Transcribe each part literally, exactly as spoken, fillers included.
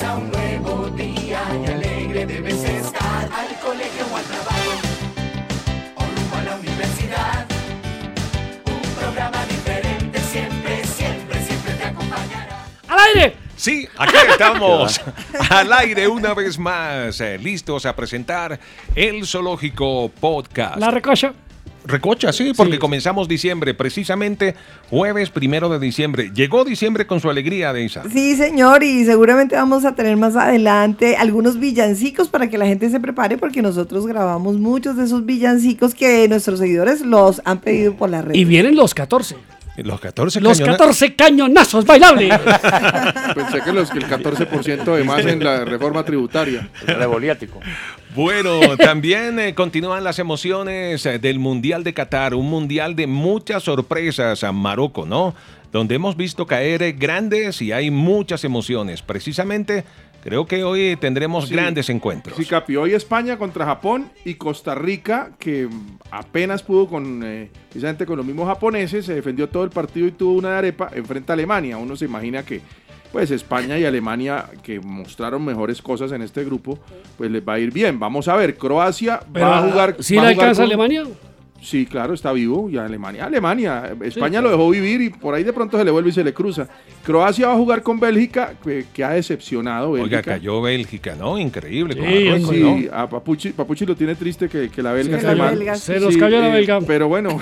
Comienza un nuevo día y alegre debes estar. Al colegio o al trabajo o rumbo a la universidad. Un programa diferente siempre, siempre, siempre te acompañará. ¡Al aire! Sí, aquí estamos al aire una vez más, eh, listos a presentar el Zoológico Podcast. La recocha. Recocha, sí, porque Sí. comenzamos diciembre, precisamente jueves primero de diciembre. Llegó diciembre con su alegría, Deisa. Sí, señor, y seguramente vamos a tener más adelante algunos villancicos para que la gente se prepare, porque nosotros grabamos muchos de esos villancicos que nuestros seguidores los han pedido por la red. Y vienen los catorce. Los catorce Los cañona- catorce cañonazos bailables. Pensé que, los, que el catorce por ciento de más en la reforma tributaria. Revoliático. Bueno, también eh, continúan las emociones eh, del Mundial de Qatar, un mundial de muchas sorpresas a Marruecos, ¿no? Donde hemos visto caer eh, grandes y hay muchas emociones. Precisamente, creo que hoy tendremos Sí. grandes encuentros. Sí, Capi, hoy España contra Japón y Costa Rica, que apenas pudo con, eh, precisamente con los mismos japoneses, se defendió todo el partido y tuvo una de arepa, enfrenta a Alemania. Uno se imagina que pues España y Alemania, que mostraron mejores cosas en este grupo, pues les va a ir bien. Vamos a ver, Croacia Pero, va a jugar... ¿sí va le a jugar alcanza a con- Alemania? Sí, claro, está vivo. Y Alemania, Alemania. España Sí, lo dejó vivir y por ahí de pronto se le vuelve y se le cruza. Croacia va a jugar con Bélgica, que, que ha decepcionado. Oiga, Bélgica. cayó Bélgica, ¿no? Increíble. con Sí, Marruecos, Sí, ¿no? a Papuchi, Papuchi lo tiene triste que, que la belga Sí, esté la mal. belga. Se nos cayó la eh, belga. Pero bueno,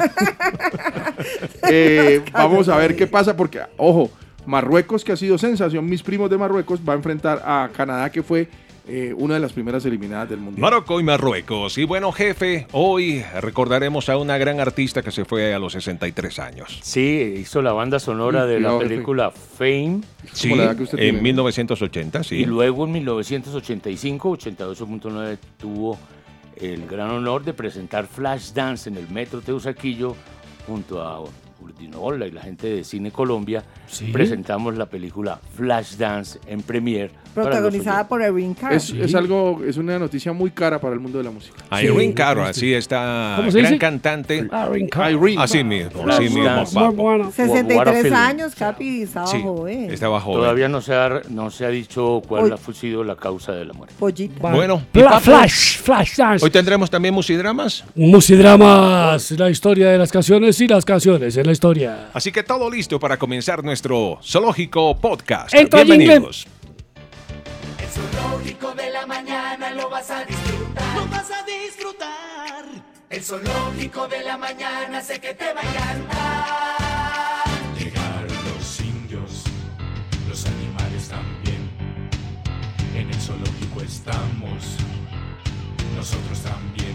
Eh, vamos a ver qué pasa porque, ojo, Marruecos, que ha sido sensación, mis primos de Marruecos, va a enfrentar a Canadá, que fue eh, una de las primeras eliminadas del Mundial. Marruecos y Marruecos. Y bueno, jefe, hoy recordaremos a una gran artista que se fue a los sesenta y tres años. Sí, hizo la banda sonora Mm, de la cuidado, película Fame. Sí, Como la edad que usted tiene, en ¿no? mil novecientos ochenta, sí. Y luego en mil novecientos ochenta y cinco, ochenta y ocho punto nueve tuvo el gran honor de presentar Flashdance en el Metro Teusaquillo junto a Urdinola y la gente de Cine Colombia. Sí. Presentamos la película Flashdance en premiere. para los Protagonizada por Irene Cara. Es, es algo, es una noticia muy cara para el mundo de la música. Irene Sí, Cara, sí. así está, ¿Cómo se gran dice? cantante. Irene Cara. Irene. Así mismo, Flash así mismo, Dance. Muy papo. buena. sesenta y What a tres feeling. años, Capi, estaba Sí, joven. estaba joven. Todavía no se ha, no se ha dicho cuál Uy. ha sido la causa de la muerte. Pollita. Va- Bueno, Pla- ¿y papo? Flash, Flash Dance. Hoy tendremos también musidramas. Musidramas, la historia de las canciones y las canciones en la historia. Así que todo listo para comenzar nuestro Zoológico Podcast. Entra, Bienvenidos. El zoológico de la mañana lo vas a disfrutar. Lo vas a disfrutar. El zoológico de la mañana sé que te va a encantar. Llegaron los indios, los animales también. En el zoológico estamos, nosotros también,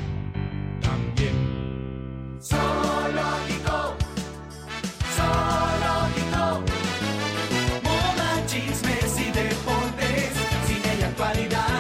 también. Zoológico, zoológico. Moda, chismes y deportes, cine y actualidad.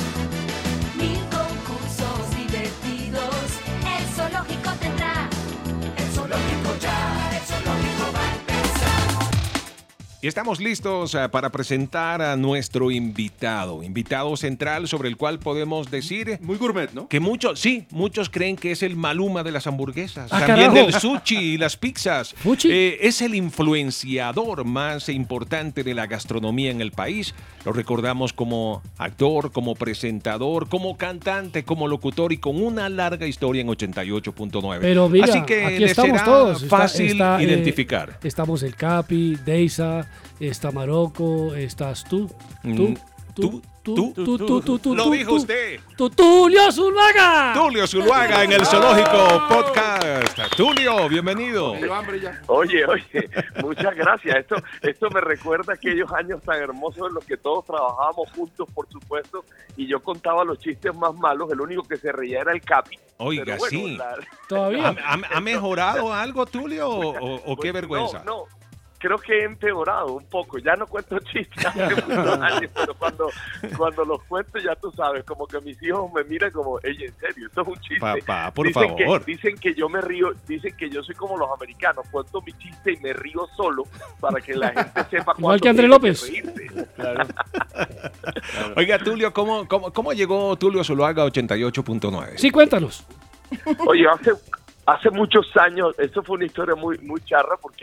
Mil concursos divertidos, el zoológico tendrá. El zoológico ya, el zoológico va a empezar. Y estamos listos eh, para presentar a nuestro invitado, invitado central sobre el cual podemos decir Muy gourmet, ¿no? que muchos, sí, muchos creen que es el Maluma de las hamburguesas, Ah, también carajo. del sushi y las pizzas. Fuchi. Eh, es el influenciador más importante de la gastronomía en el país. Lo recordamos como actor, como presentador, como cantante, como locutor y con una larga historia en ochenta y ocho punto nueve. Pero mira, Así que aquí le estamos será todos. Está- fácil está, eh, identificar. estamos el Capi, Deisa, está Marocco, estás tú. Mm, Tú, tú, tú, tú, tú, tú, tú, tú, Lo tú, dijo tú. usted. Tú, Tulio Zuluaga. Tulio Zuluaga en el Zoológico Podcast. Tulio, bienvenido. Me dio hambre ya. Oye, oye, muchas gracias. Esto, esto me recuerda aquellos años tan hermosos en los que todos trabajábamos juntos, por supuesto, y yo contaba los chistes más malos. El único que se reía era el Capi. Oiga, Pero bueno, sí. la- Todavía. ¿Ha, ha- ha mejorado algo, Tulio, o, o- o qué pues, vergüenza? No, no. Creo que he empeorado un poco. Ya no cuento chistes hace muchos años, pero cuando, cuando los cuento, ya tú sabes, como que mis hijos me miran como, ey, en serio, esto es un chiste. Papá, por dicen favor. Que, dicen que yo me río, dicen que yo soy como los americanos, cuento mi chiste y me río solo para que la gente sepa Igual cuándo que André tiene López. reírse. Claro. Oiga, Tulio, ¿cómo, cómo, cómo llegó Tulio Zuluaga a ochenta y ocho punto nueve? Sí, cuéntanos. Oye, hace, hace muchos años, eso fue una historia muy, muy charra porque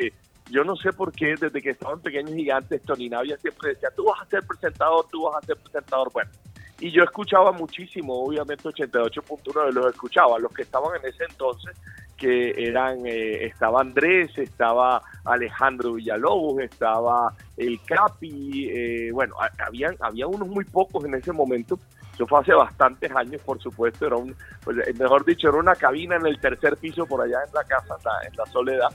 yo no sé por qué, desde que estaban pequeños gigantes, Tony Navia siempre decía, tú vas a ser presentador, tú vas a ser presentador. Bueno, y yo escuchaba muchísimo, obviamente ochenta y ocho punto uno los escuchaba, los que estaban en ese entonces, que eran, eh, estaba Andrés, estaba Alejandro Villalobos, estaba el Capi, eh, bueno, a- habían, había unos muy pocos en ese momento. Eso fue hace bastantes años, por supuesto, era un, pues, mejor dicho, era una cabina en el tercer piso por allá en la casa, en la, en la Soledad,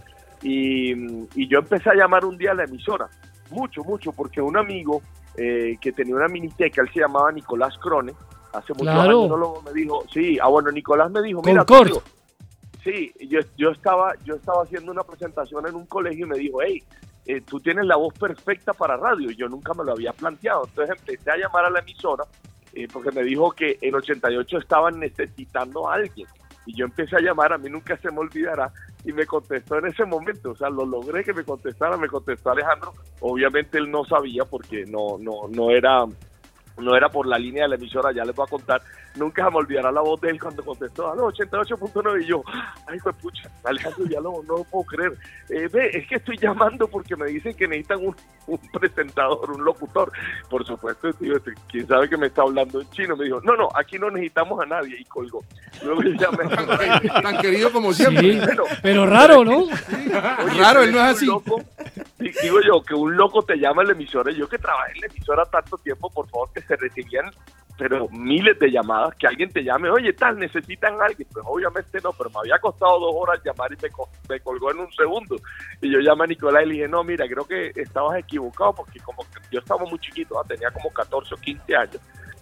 y, y yo empecé a llamar un día a la emisora, mucho, mucho, porque un amigo eh, que tenía una miniteca, él se llamaba Nicolás Crone, hace muchos Claro. años, no lo- me dijo, sí, ah bueno, Nicolás me dijo, mira, Concord. tío, sí, yo, yo estaba yo estaba haciendo una presentación en un colegio y me dijo, hey, eh, tú tienes la voz perfecta para radio, y yo nunca me lo había planteado, entonces empecé a llamar a la emisora, eh, porque me dijo que en ochenta y ocho estaban necesitando a alguien, y yo empecé a llamar, a mí nunca se me olvidará, y me contestó en ese momento, o sea, lo logré que me contestara, me contestó Alejandro, obviamente él no sabía porque no, no, no era... no era por la línea de la emisora, ya les voy a contar, nunca se me olvidará la voz de él cuando contestó, a los ochenta y ocho punto nueve, y yo, ay, pues pucha, Alejandro, ya lo, no lo puedo creer, eh, ve, es que estoy llamando porque me dicen que necesitan un, un presentador, un locutor, por supuesto, tío, este, quién sabe que me está hablando en chino, me dijo, no, no, aquí no necesitamos a nadie, y colgó, luego yo llamé, Tan querido como siempre. Sí, Bueno, pero raro, ¿no? Oye, Raro, pero él no es que así. un loco- di- digo yo, que un loco te llama a la emisora. Yo que trabajé en la emisora tanto tiempo, por favor, que se recibían, pero miles de llamadas, que alguien te llame, oye, tal, necesitan a alguien. Pues obviamente no, pero me había costado dos horas llamar y me, co- me colgó en un segundo. Y yo llamé a Nicolás y le dije, no, mira, creo que estabas equivocado, porque como que yo estaba muy chiquito, ¿ah? Tenía como catorce o quince años.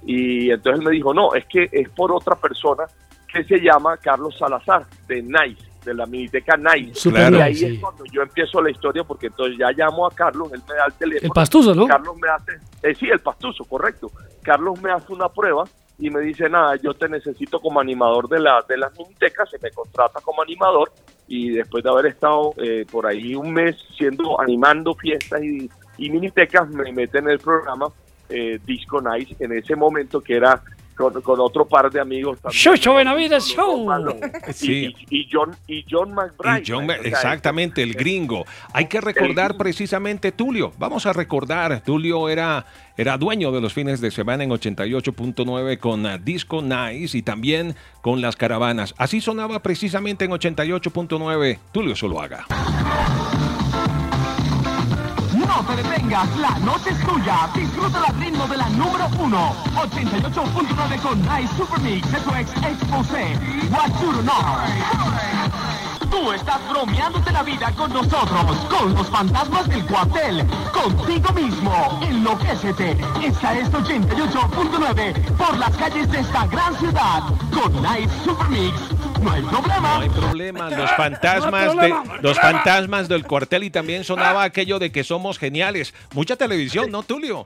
Y entonces él me dijo, no, es que es por otra persona que se llama Carlos Salazar, de Nice, de la miniteca Nice. Super Claro. Y Nice, ahí sí. es cuando yo empiezo la historia, porque entonces ya llamo a Carlos, él me da el teléfono. El pastuso, ¿no? Carlos me hace, eh, sí, el pastuso, correcto. Carlos me hace una prueba y me dice, nada, yo te necesito como animador de, la, de las minitecas, se me contrata como animador, y después de haber estado eh, por ahí un mes siendo, animando fiestas y, y minitecas, me mete en el programa eh, Disco Nice, en ese momento que era con, con otro par de amigos también. Chucho Benavides Show. Sí. Y, y John y John McBride. Y John, ¿no? O sea, exactamente, el gringo. Hay que recordar precisamente Tulio. Vamos a recordar, Tulio era, era dueño de los fines de semana en ochenta y ocho punto nueve con uh, Disco Nice y también con Las Caravanas. Así sonaba precisamente en ochenta y ocho punto nueve Tulio Zuluaga. No te detengas, la noche es tuya. Disfruta el ritmo de la número uno. ochenta y ocho punto nueve con Nice Super Mix, eso es Exposé. What you don't know. Tú estás bromeándote la vida con nosotros, con los fantasmas del cuartel, contigo mismo. Enloquécete. Esta es ochenta y ocho punto nueve por las calles de esta gran ciudad. Con Nice Super Mix. No hay problema. No hay problema, los fantasmas, No hay de, problema, no hay los problema. fantasmas del cuartel, y también sonaba aquello de que somos geniales. Mucha televisión, ¿no, Tulio?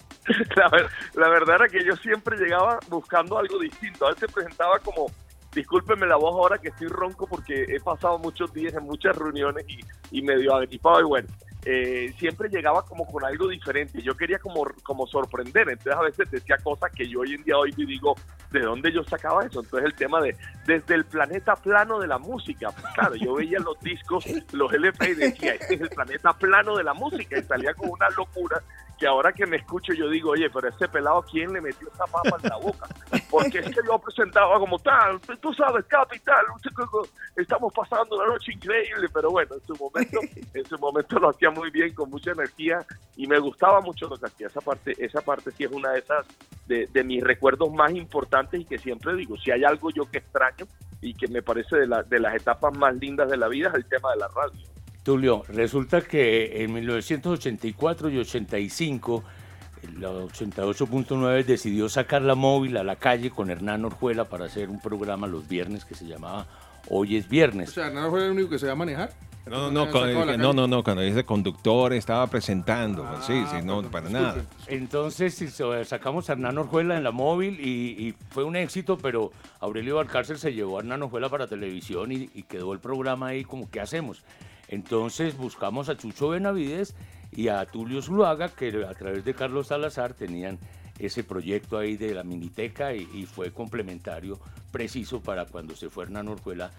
La, ver- la verdad era que yo siempre llegaba buscando algo distinto. A veces presentaba como, discúlpeme la voz ahora que estoy ronco porque he pasado muchos días en muchas reuniones y, y medio agripado, y bueno, eh, siempre llegaba como con algo diferente. Yo quería como, como sorprender, entonces a veces decía cosas que yo hoy en día oigo y digo, ¿de dónde yo sacaba eso? Entonces el tema de, desde el planeta plano de la música, pues claro, yo veía los discos, los L P y decía, este es el planeta plano de la música, y salía con una locura que ahora que me escucho yo digo, oye, pero ese pelado, ¿quién le metió esa papa en la boca? Porque es que yo presentaba como tal, tú sabes, capital, estamos pasando una noche increíble, pero bueno, en su momento, en su momento lo hacía muy bien, con mucha energía, y me gustaba mucho lo que hacía. Esa parte, esa parte sí es una de esas, de, de mis recuerdos más importantes, y que siempre digo, si hay algo yo que extraño, y que me parece de, la, de las etapas más lindas de la vida, es el tema de la radio. Tulio, resulta que en mil novecientos ochenta y cuatro y ochenta y cinco, la ochenta y ocho punto nueve decidió sacar la móvil a la calle con Hernán Orjuela para hacer un programa los viernes que se llamaba Hoy es O Viernes. sea, ¿no fue el único que se va a manejar? No, no, con- no, no, no, cuando dice conductor estaba presentando. Sí, sí, no, para nada. Entonces sí, so- sacamos a Hernán Orjuela en la móvil y, y fue un éxito, pero Aurelio Valcárcel se llevó a Hernán Orjuela para televisión y, y quedó el programa ahí como, ¿qué hacemos? Entonces buscamos a Chucho Benavides y a Tulio Zuluaga, que a través de Carlos Salazar tenían ese proyecto ahí de la miniteca, y, y fue complementario preciso para cuando se fue Hernán Orjuela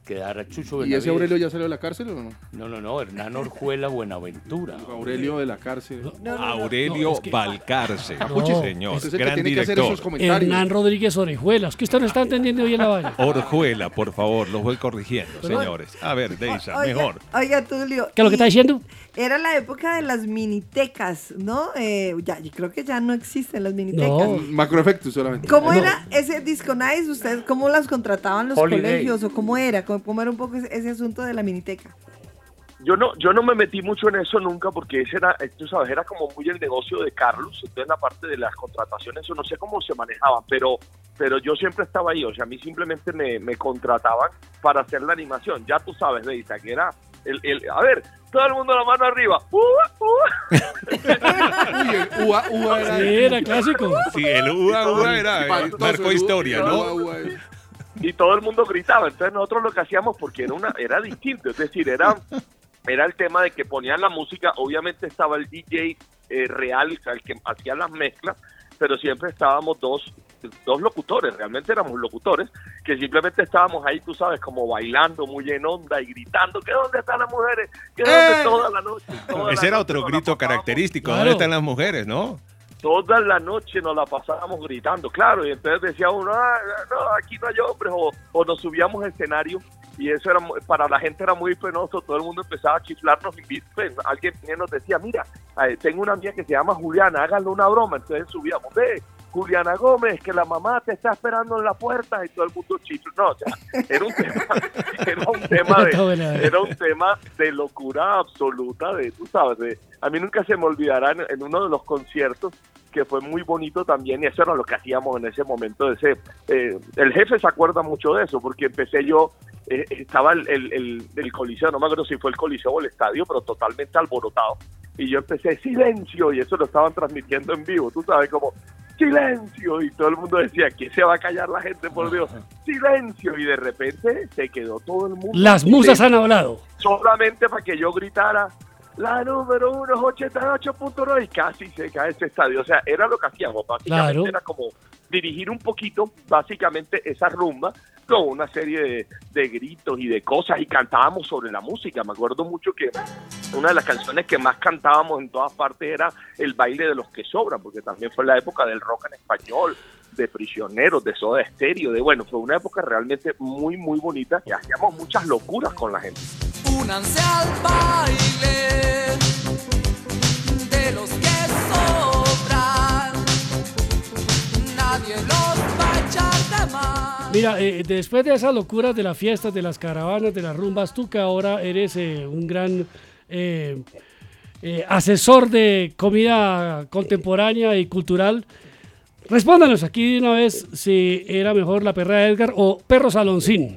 quedara Chucho ¿Y Benavides. ese Aurelio ya salió de la cárcel o no? No, no, no, Hernán Orjuela Buenaventura. Aurelio de la cárcel. No, no, no. Aurelio No, es que- Valcarce, No. señor, Ese es el que gran tiene que hacer director. esos comentarios. Hernán Rodríguez Orejuelas, que usted no está entendiendo bien la vaina. Orjuela, por favor, lo voy corrigiendo, señores. A ver, Deisa, Oiga, mejor. Oiga, Tulio. ¿Qué es lo que y está diciendo? Era la época de las minitecas, ¿no? Eh, ya, yo creo que ya no existen las minitecas. No. Macroefectos solamente. ¿Cómo No. era ese Disco Nice? ¿Ustedes cómo las contrataban los Holiday. colegios o cómo era? ¿Cómo, cómo era un poco ese, ese asunto de la miniteca? Yo no, yo no me metí mucho en eso nunca porque ese era, eh, tú sabes, era como muy el negocio de Carlos, entonces la parte de las contrataciones, eso no sé cómo se manejaban, pero, pero yo siempre estaba ahí, o sea, a mí simplemente me, me contrataban para hacer la animación, ya tú sabes, Deisa, que era el, el, a ver, todo el mundo la mano arriba, ¡Ua, ua! Uy, el ua, ua era. Sí, era clásico. Sí, el U A U A era, eh, Espantoso, marcó el historia, ua, ¿no? ua, ua. Y todo el mundo gritaba, entonces nosotros lo que hacíamos, porque era una era distinto, es decir, era, era el tema de que ponían la música, obviamente estaba el D J eh, real, el que hacía las mezclas, pero siempre estábamos dos, dos locutores, realmente éramos locutores, que simplemente estábamos ahí, tú sabes, como bailando muy en onda y gritando, ¿que dónde están las mujeres? ¿Que dónde ¡Eh! toda la noche? Toda Ese la era noche otro nos la grito pasábamos- característico. Claro. ¿Dónde están las mujeres, no? Toda la noche nos la pasábamos gritando, claro, y entonces decía uno, ah, no, aquí no hay hombres, o, o nos subíamos al escenario, y eso era mu- para la gente era muy penoso, todo el mundo empezaba a chiflarnos, y pues, alguien nos decía, mira, eh, tengo una amiga que se llama Juliana, háganle una broma, entonces subíamos, ve, Juliana Gómez, que la mamá te está esperando en la puerta, y todo el mundo chifla, no, o sea, era un tema, era un tema Está buena, de, eh. era un tema de locura absoluta, de, tú sabes, de, a mí nunca se me olvidará en, en uno de los conciertos, que fue muy bonito también, y eso era lo que hacíamos en ese momento. De ese, eh, el jefe se acuerda mucho de eso, porque empecé yo, eh, estaba el, el, el, el coliseo, no me acuerdo si fue el coliseo o el estadio, pero totalmente alborotado, y yo empecé, silencio, y eso lo estaban transmitiendo en vivo, tú sabes, como, silencio, y todo el mundo decía, ¿quién se va a callar la gente, por Dios? Silencio, y de repente se quedó todo el mundo. Las musas han hablado. Solamente para que yo gritara, la número uno es ochenta y ocho punto nueve, y casi se cae ese estadio. O sea, era lo que hacíamos, básicamente Claro. era como dirigir un poquito, básicamente, esa rumba con una serie de, de gritos y de cosas, y cantábamos sobre la música. Me acuerdo mucho que una de las canciones que más cantábamos en todas partes era El baile de los que sobran, porque también fue la época del rock en español, de Prisioneros, de Soda Stereo, de bueno, fue una época realmente muy, muy bonita, y hacíamos muchas locuras con la gente. Únanse al baile de los que sobran. Nadie los va a echar de mal. Mira, eh, después de esas locuras de las fiestas, de las caravanas, de las rumbas, tú que ahora eres eh, un gran eh, eh, asesor de comida contemporánea y cultural, respóndanos aquí de una vez si era mejor la perra de Edgar o Perro Saloncín.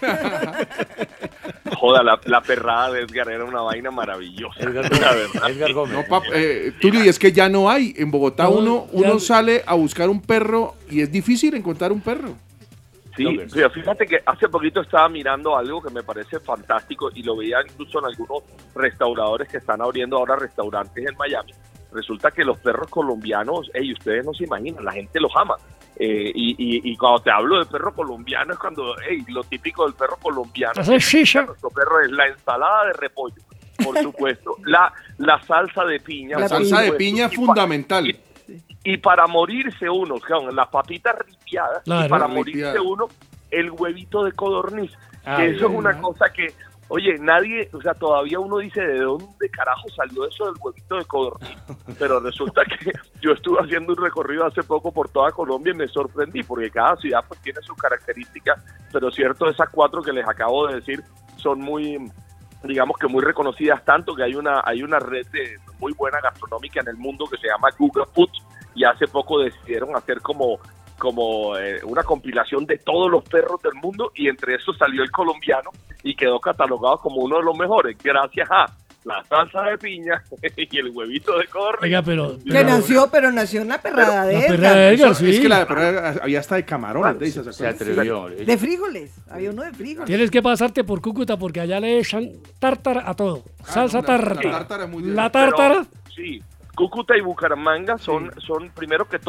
Joda, la, la perrada de Edgar era una vaina maravillosa. Edgar la Gómez. verdad. Edgar Gómez. No, pap, eh, Tulio, y es que ya no hay. En Bogotá No, uno, ya- uno sale a buscar un perro y es difícil encontrar un perro. Sí, pero fíjate que hace poquito estaba mirando algo que me parece fantástico y lo veía incluso en algunos restauradores que están abriendo ahora restaurantes en Miami. Resulta que los perros colombianos, hey, ustedes no se imaginan, la gente los ama. Eh, y, y, y cuando te hablo de perro colombiano es cuando, hey, lo típico del perro colombiano. Hacer shisha. Nuestro perro es la ensalada de repollo, por supuesto, la, la salsa de piña. La por salsa de supuesto, piña es y pa- fundamental. y- Y para morirse uno, con las papitas ripiadas, Claro. y para Ripiadas. morirse uno, el huevito de codorniz. Ah, que eso es bien, una mal. cosa que, oye, nadie, o sea, todavía uno dice, ¿de dónde carajo salió eso del huevito de codorniz? Pero resulta que yo estuve haciendo un recorrido hace poco por toda Colombia y me sorprendí, porque cada ciudad pues tiene sus características, pero cierto, esas cuatro que les acabo de decir son muy, digamos que muy reconocidas, tanto que hay una, hay una red de muy buena gastronómica en el mundo que se llama Google Foods, y hace poco decidieron hacer como como eh, una compilación de todos los perros del mundo, y entre esos salió el colombiano y quedó catalogado como uno de los mejores gracias a la salsa de piña y el huevito de codorniz. Oiga, pero... Que pero- nació, pero nació en la perrada de La Edgar. perra de Edgar, Eso- sí. Es que la de perra había hasta de camarones, de esas, ¿se Se acuerdan? atrevió. De frijoles. Había uno de frijoles. Tienes que pasarte por Cúcuta porque allá le echan tártara a todo. Salsa Ah, no, la- tártara. la tártara es muy La buena. tártara. Pero, sí, Cúcuta y Bucaramanga son, son primero que todo,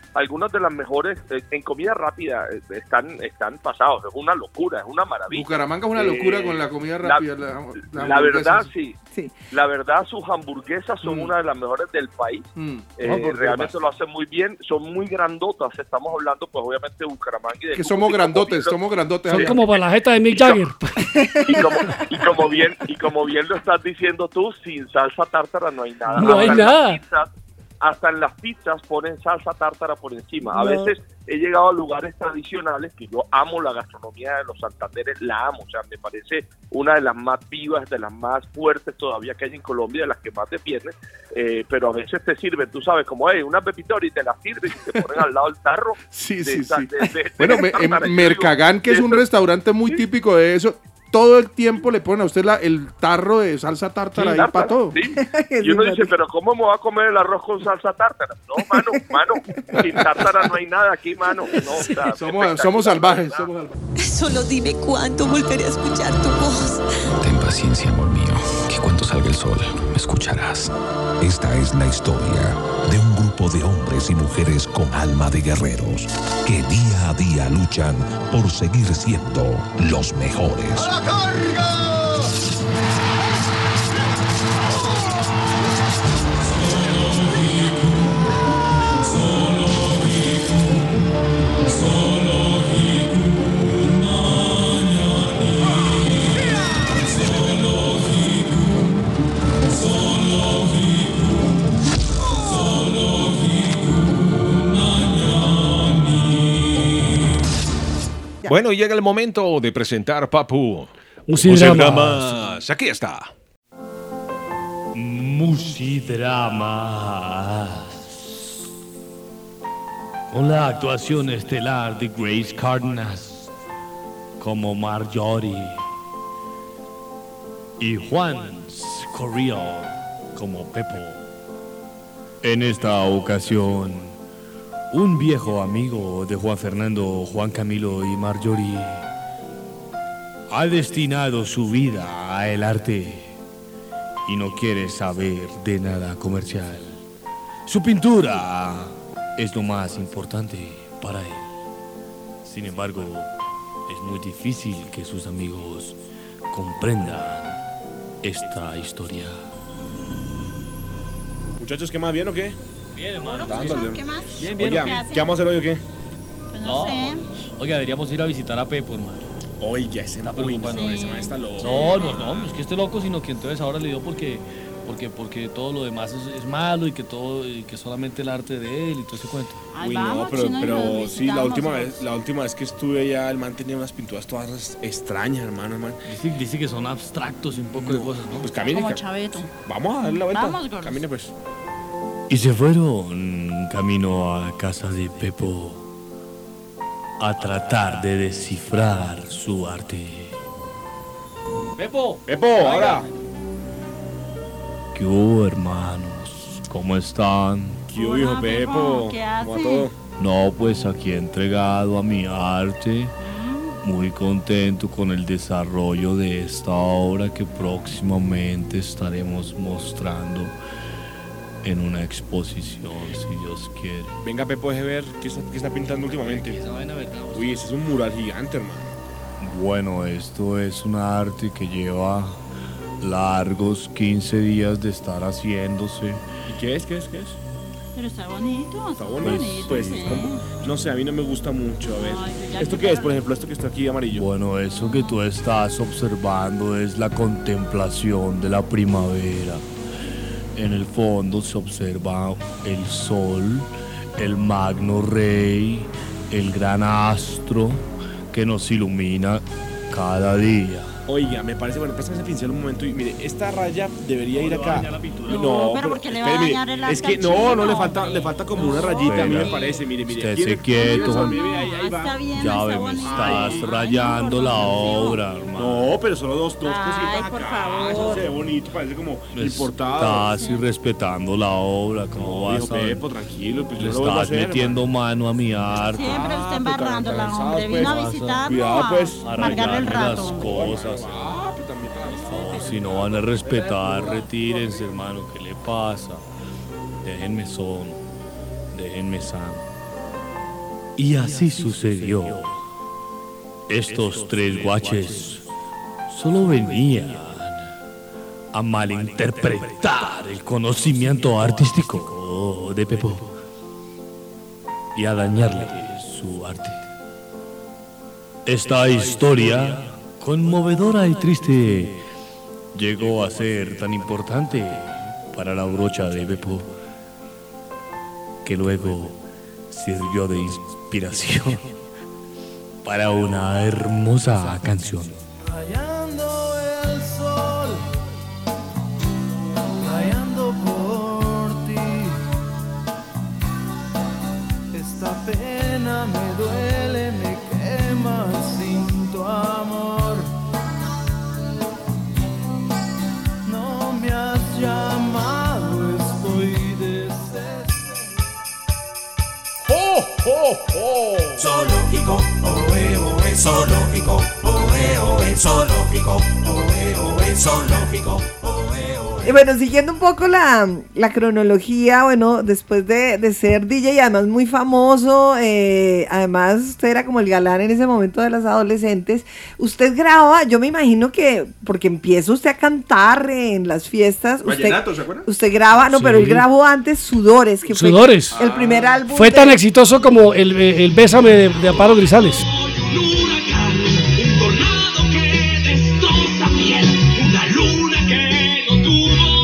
algunas de las mejores, eh, en comida rápida, eh, están están pasados, es una locura, es una maravilla. Bucaramanga es una locura Eh, con la comida la- rápida. La, la La verdad, hamburguesa. sí. Sí. La verdad, sus hamburguesas son Mm. una de las mejores del país. Mm. Eh, No, porque realmente pasa. lo hacen muy bien. Son muy grandotas. Estamos hablando, pues, obviamente, de Bucaramanga y de Que Cúcuta, somos y como grandotes, bien lo- somos grandotes. Son allá. como para la jeta de Mick Y co- Jagger. Y como, y como bien y como bien lo estás diciendo tú, sin salsa tártara no hay nada. No hay Hasta en nada. las pizzas- hasta en las pizzas ponen salsa tártara por encima. A No. veces he llegado a lugares tradicionales que yo amo la gastronomía de los Santanderes, la amo, o sea, me parece una de las más vivas, de las más fuertes todavía que hay en Colombia, de las que más defienden, eh, pero a veces te sirven, tú sabes, como, hey, una pepitoria y te la sirven y te ponen al lado el tarro. Sí, de sí, esa- sí. de- de- de Bueno, esa me- en tártara. Yo Mercagán, digo, que es un eso- restaurante muy típico de eso, todo el tiempo le ponen a usted la, el tarro de salsa tártara ahí Tártara, para todo. sí. Y uno dice, pero ¿cómo me va a comer el arroz con salsa tártara? No, mano, mano, sin tártara no hay nada aquí, mano. No, o sea, Somos, somos salvajes, ¿verdad? somos salvajes. Solo dime cuándo volveré a escuchar tu voz. Ten paciencia, amor mío, que cuando salga el sol me escucharás. Esta es la historia de un grupo de hombres y mujeres con alma de guerreros que día a día luchan por seguir siendo los mejores. Bueno, llega el momento de presentar, Papu. Musidramas. Musidramas. Aquí está. Musidramas. Con la actuación estelar de Grace Cárdenas como Marjorie y Juan Correa como Pepo. En esta ocasión, un viejo amigo de Juan Fernando, Juan Camilo y Marjorie ha destinado su vida al arte y no quiere saber de nada comercial. Su pintura es lo más importante para él. Sin embargo, es muy difícil que sus amigos comprendan esta historia. Muchachos, ¿qué más? ¿Bien o qué? Bien, hermano. Dándole. ¿Qué más? Bien, bien. Oiga, ¿qué ¿qué vamos a hacer hoy o qué? Pues no, sé. Oiga, deberíamos ir a visitar a Pepo, hermano. Oiga, ese Está uy, no, preocupante. ese man está loco. No, no, no, no es que esté loco, sino que entonces ahora le dio porque, porque, porque todo lo demás es, es malo y que todo, y que solamente el arte de él y todo ese cuento. Ay, Uy, no, vamos, pero, chino, y pero nos sí, la visitamos, última pues. vez, la última vez que estuve allá, el man tenía unas pinturas todas extrañas, hermano, hermano. Dice, dice que son abstractos y un poco de cosas, ¿no? Pues camine, Como ca- Chaveto. vamos a darle la vuelta. Vamos, gordos. Camine pues. Y se fueron camino a casa de Pepo a tratar de descifrar su arte. Pepo, Pepo, ahora. ¿qué hubo, hermanos? ¿Cómo están? ¿Qué hubo, hijo Hola, Pepo? ¿qué ¿Cómo va hace? todo? No, pues aquí entregado a mi arte, muy contento con el desarrollo de esta obra que próximamente estaremos mostrando en una exposición, si Dios quiere. Venga, Pepo, deje ver qué está, qué está pintando últimamente. Esa vaina, ¿verdad? Uy, ese es un mural gigante, hermano. Bueno, esto es un arte que lleva largos quince días de estar haciéndose. ¿Y qué es? ¿Qué es? ¿Qué es? Pero está bonito, Está bonito. Pues, sí. como- no sé, a mí no me gusta mucho. A ver. Ay, yo ya ¿Esto qué quiero es, por ejemplo? Esto que está aquí amarillo. Bueno, eso que tú estás observando es la contemplación de la primavera. En el fondo se observa el sol, el magno rey, el gran astro que nos ilumina cada día. Oiga, me parece, bueno, préstame ese pincel un momento y mire, esta raya debería ir No, acá. daña la pintura. No, pero ¿por qué le va a espere, dañar mire, el es arte que al no, no chino? le falta, le falta como una rayita, a mí me Espera. parece, mire, mire. Estése Tiene- quieto, tiene- Juan. mire, ahí, ahí Ah, va. está bien, Ya está ve, me bonito. estás Ay, rayando por la favor. obra, hermano. No, pero solo dos, dos Ay, cositas por acá. favor. Eso se ve bonito, parece como importado. Estás irrespetando la obra, ¿cómo No, vas hijo a ver? Pepo, tranquilo, pues Le yo lo vuelvo a estás hacer, metiendo mano a mi arte. Siempre Ah, usted embarrándola, pues, hombre. pues, Vino a vas a- visitarlo cuidado, a pues. A amargarle el rayarme las rato. cosas. Ah, pues también para No, si no van a respetar, retírense, hermano. ¿Qué le pasa? Déjenme son, déjenme san. Y así sucedió. Estos tres guaches solo venían a malinterpretar el conocimiento artístico de Pepo y a dañarle su arte. Esta historia, conmovedora y triste, llegó a ser tan importante para la brocha de Pepo que luego sirvió de inspiración para una hermosa canción. Rayando el sol, rayando por ti. Esta pena me duele, me quema sin tu amor. No me has llamado, estoy desesperado. ¡Oh, oh, oh! Zoológico, oe, oe, zoológico, oe, oe, zoológico, oe, oe, zoológico, oe, oe. Y bueno, siguiendo un poco la, la cronología, bueno, después de, de ser D J y además muy famoso, eh, además usted era como el galán en ese momento de las adolescentes, usted graba, yo me imagino que, porque empieza usted a cantar en las fiestas, usted, Vallenato, ¿se acuerda? usted graba, no, Sí. pero él grabó antes Sudores, que Sudores. fue el primer álbum. Fue de- tan exitoso como el, el Bésame de, de Amparo Grisales. Un tornado que destroza piel, una luna que no tuvo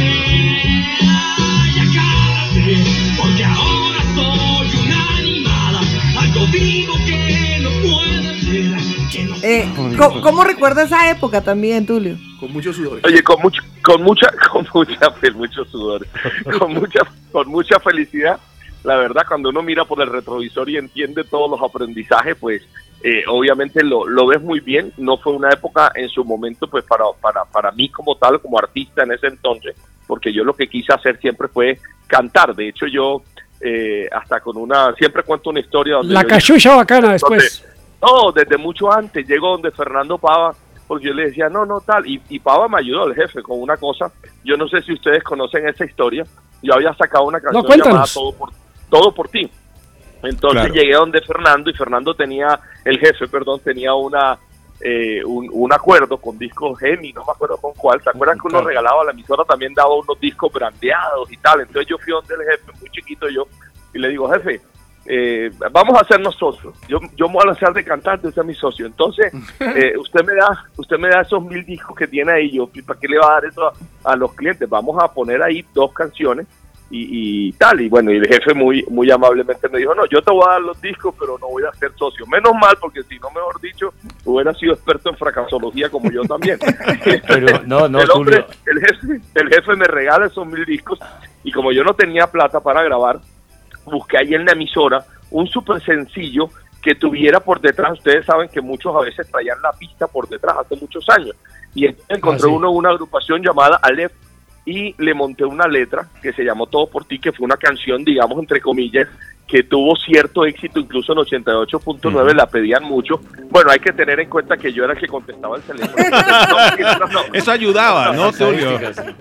miel. Ay, acárate, porque ahora soy una animada, algo vivo que no puede ver, que no Eh, ¿cómo, cómo recuerda esa época también, Tulio? Con muchos sudores. Oye, con mucho, con mucha, con mucha, pues, mucho sudor, con mucha, con mucha felicidad. La verdad, cuando uno mira por el retrovisor y entiende todos los aprendizajes, pues, eh, obviamente lo, lo ves muy bien. No fue una época en su momento, pues, para, para, para mí como tal, como artista en ese entonces, porque yo lo que quise hacer siempre fue cantar. De hecho, yo, eh, hasta con una, siempre cuento una historia donde La yo- cachucha bacana después. no, desde mucho antes, llego donde Fernando Pava, porque yo le decía, no, no, tal, y, y Pava me ayudó, el jefe, con una cosa. Yo no sé si ustedes conocen esa historia. Yo había sacado una canción cuéntanos. llamada Todo por, Todo por ti. Entonces Claro. llegué donde Fernando, y Fernando tenía, el jefe, perdón, tenía una eh, un, un acuerdo con discos Gemi, no me acuerdo con cuál. ¿Se acuerdan que uno regalaba, la emisora también daba unos discos brandeados y tal? Entonces yo fui donde el jefe, muy chiquito yo, y le digo, jefe, eh, vamos a hacernos socios. Yo, yo me voy a lanzar de cantante, usted es mi socio. Entonces, eh, usted me da usted me da esos mil discos que tiene ahí. Yo, ¿para qué le va a dar eso a, a los clientes? Vamos a poner ahí dos canciones y, y tal. Y bueno, y el jefe muy muy amablemente me dijo, no, yo te voy a dar los discos, pero no voy a ser socio. Menos mal, porque si no, mejor dicho, hubiera sido experto en fracasología como yo también. Pero no, no, el hombre, Tulio. el jefe, el jefe me regala esos mil discos, y como yo no tenía plata para grabar, busqué ahí en la emisora un súper sencillo que tuviera por detrás. Ustedes saben que muchos a veces traían la pista por detrás hace muchos años, y entonces encontré Ah, sí. uno una agrupación llamada Aleph, y le monté una letra que se llamó Todo por ti, que fue una canción, digamos, entre comillas, que tuvo cierto éxito, incluso en ochenta y ocho punto nueve la pedían mucho. Bueno, hay que tener en cuenta que yo era el que contestaba el teléfono. No, no, no. Eso ayudaba, ¿no, Tulio?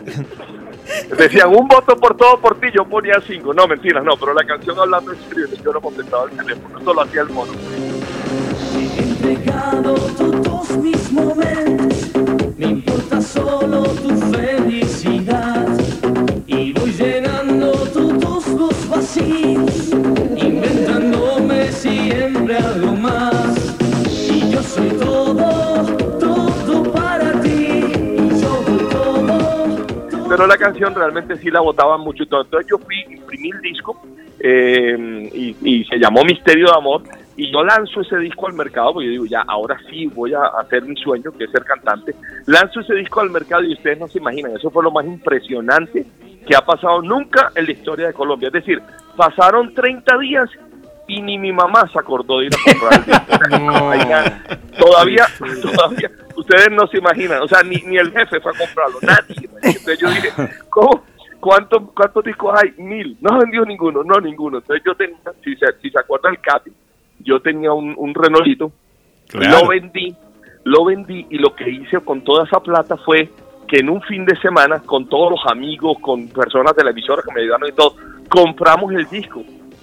Decían un voto por Todo por ti, yo ponía cinco. No, mentiras, no, pero la canción hablando en serio, yo no contestaba el teléfono, eso lo hacía el mono. He entregado todos mis momentos, me importa solo tu felicidad, y voy llenando todos los vacíos, inventándome siempre algo más, y yo soy todo, todo para ti, y yo doy todo. Pero la canción realmente sí la votaban mucho y todo. Entonces yo fui, imprimí el disco, eh, y, y se llamó Misterio de Amor, y yo lanzo ese disco al mercado, porque yo digo, ya, ahora sí voy a hacer mi sueño, que es ser cantante. Lanzo ese disco al mercado y ustedes no se imaginan, eso fue lo más impresionante que ha pasado nunca en la historia de Colombia. Es decir, pasaron treinta días y ni mi mamá se acordó de ir a comprar el disco. Oigan, todavía, todavía, ustedes no se imaginan, o sea, ni, ni el jefe fue a comprarlo, nadie. Entonces yo dije, ¿cómo? ¿Cuántos, ¿Cuántos discos hay? Mil. No ha vendido ninguno, no, ninguno. Entonces yo tenía, si se, si se acuerdan el Capi, yo tenía un, un Renaultito, Claro. lo vendí, lo vendí, y lo que hice con toda esa plata fue que en un fin de semana, con todos los amigos, con personas de la emisora que me ayudaron y todo, compramos el disco.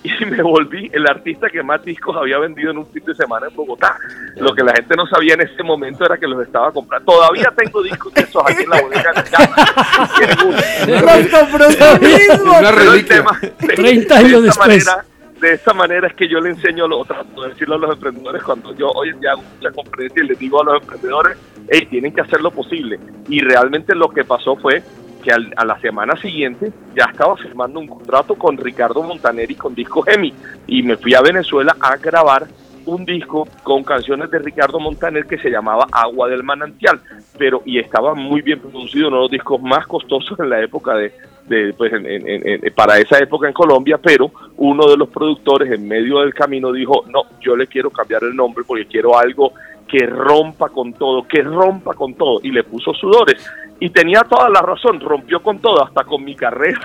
y me volví el artista que más discos había vendido en un fin de semana en Bogotá. Lo que la gente no sabía en ese momento era que los estaba comprando. Todavía tengo discos de esos aquí en la bodega de casa. Los compró usted mismo. Una reliquia. treinta años de esta después. Manera, de esta manera es que yo le enseño, a los, trato de decirlo a los emprendedores cuando yo hoy en día hago muchas conferencias y les digo a los emprendedores, hey, tienen que hacer lo posible. Y realmente lo que pasó fue que al, a la semana siguiente ya estaba firmando un contrato con Ricardo Montaner y con Disco Gemi, y me fui a Venezuela a grabar un disco con canciones de Ricardo Montaner que se llamaba Agua del Manantial, pero y estaba muy bien producido, uno de los discos más costosos en la época de, de pues en, en, en, para esa época en Colombia, pero uno de los productores en medio del camino dijo, no, yo le quiero cambiar el nombre porque quiero algo que rompa con todo, que rompa con todo, y le puso Sudores. Y tenía toda la razón, rompió con todo, hasta con mi carrera.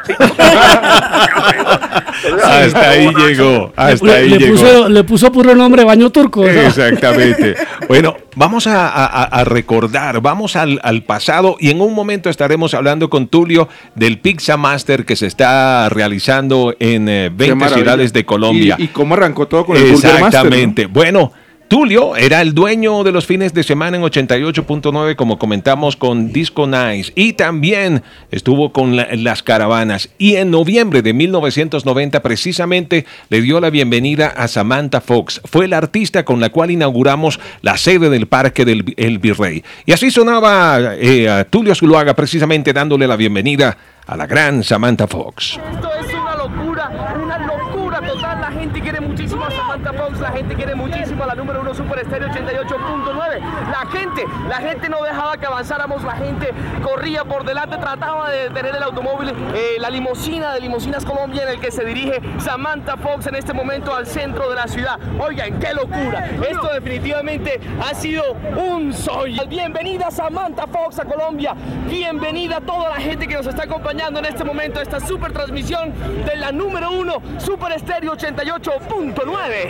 Hasta ahí llegó, hasta le, ahí le llegó. Puso, le puso puro nombre, Baño Turco. ¿no? Exactamente. Bueno, vamos a, a, a recordar, vamos al, al pasado, y en un momento estaremos hablando con Tulio del Pizza Master que se está realizando en eh, veinte ciudades de Colombia. Y, y cómo arrancó todo con el Burger Master, ¿no? Exactamente. Bueno, Tulio era el dueño de los fines de semana en ochenta y ocho punto nueve, como comentamos, con Disco Nice, y también estuvo con la, las caravanas. Y en noviembre de mil novecientos noventa, precisamente, le dio la bienvenida a Samantha Fox. Fue la artista con la cual inauguramos la sede del Parque del el Virrey. Y así sonaba eh, a Tulio Zuluaga, precisamente dándole la bienvenida a la gran Samantha Fox. Esto es una locura, una locura total. La gente quiere muchísimo a Samantha Fox, la gente quiere muchísimo a la número uno Super Estéreo ochenta y ocho punto nueve. La gente, la gente no dejaba que avanzáramos, la gente corría por delante, trataba de tener el automóvil, eh, la limusina de Limusinas Colombia, en el que se dirige Samantha Fox en este momento al centro de la ciudad. Oigan, qué locura. Esto definitivamente ha sido un sueño. Bienvenida Samantha Fox a Colombia. Bienvenida a toda la gente que nos está acompañando en este momento a esta super transmisión de la número uno Super Estéreo ochenta y ocho punto nueve.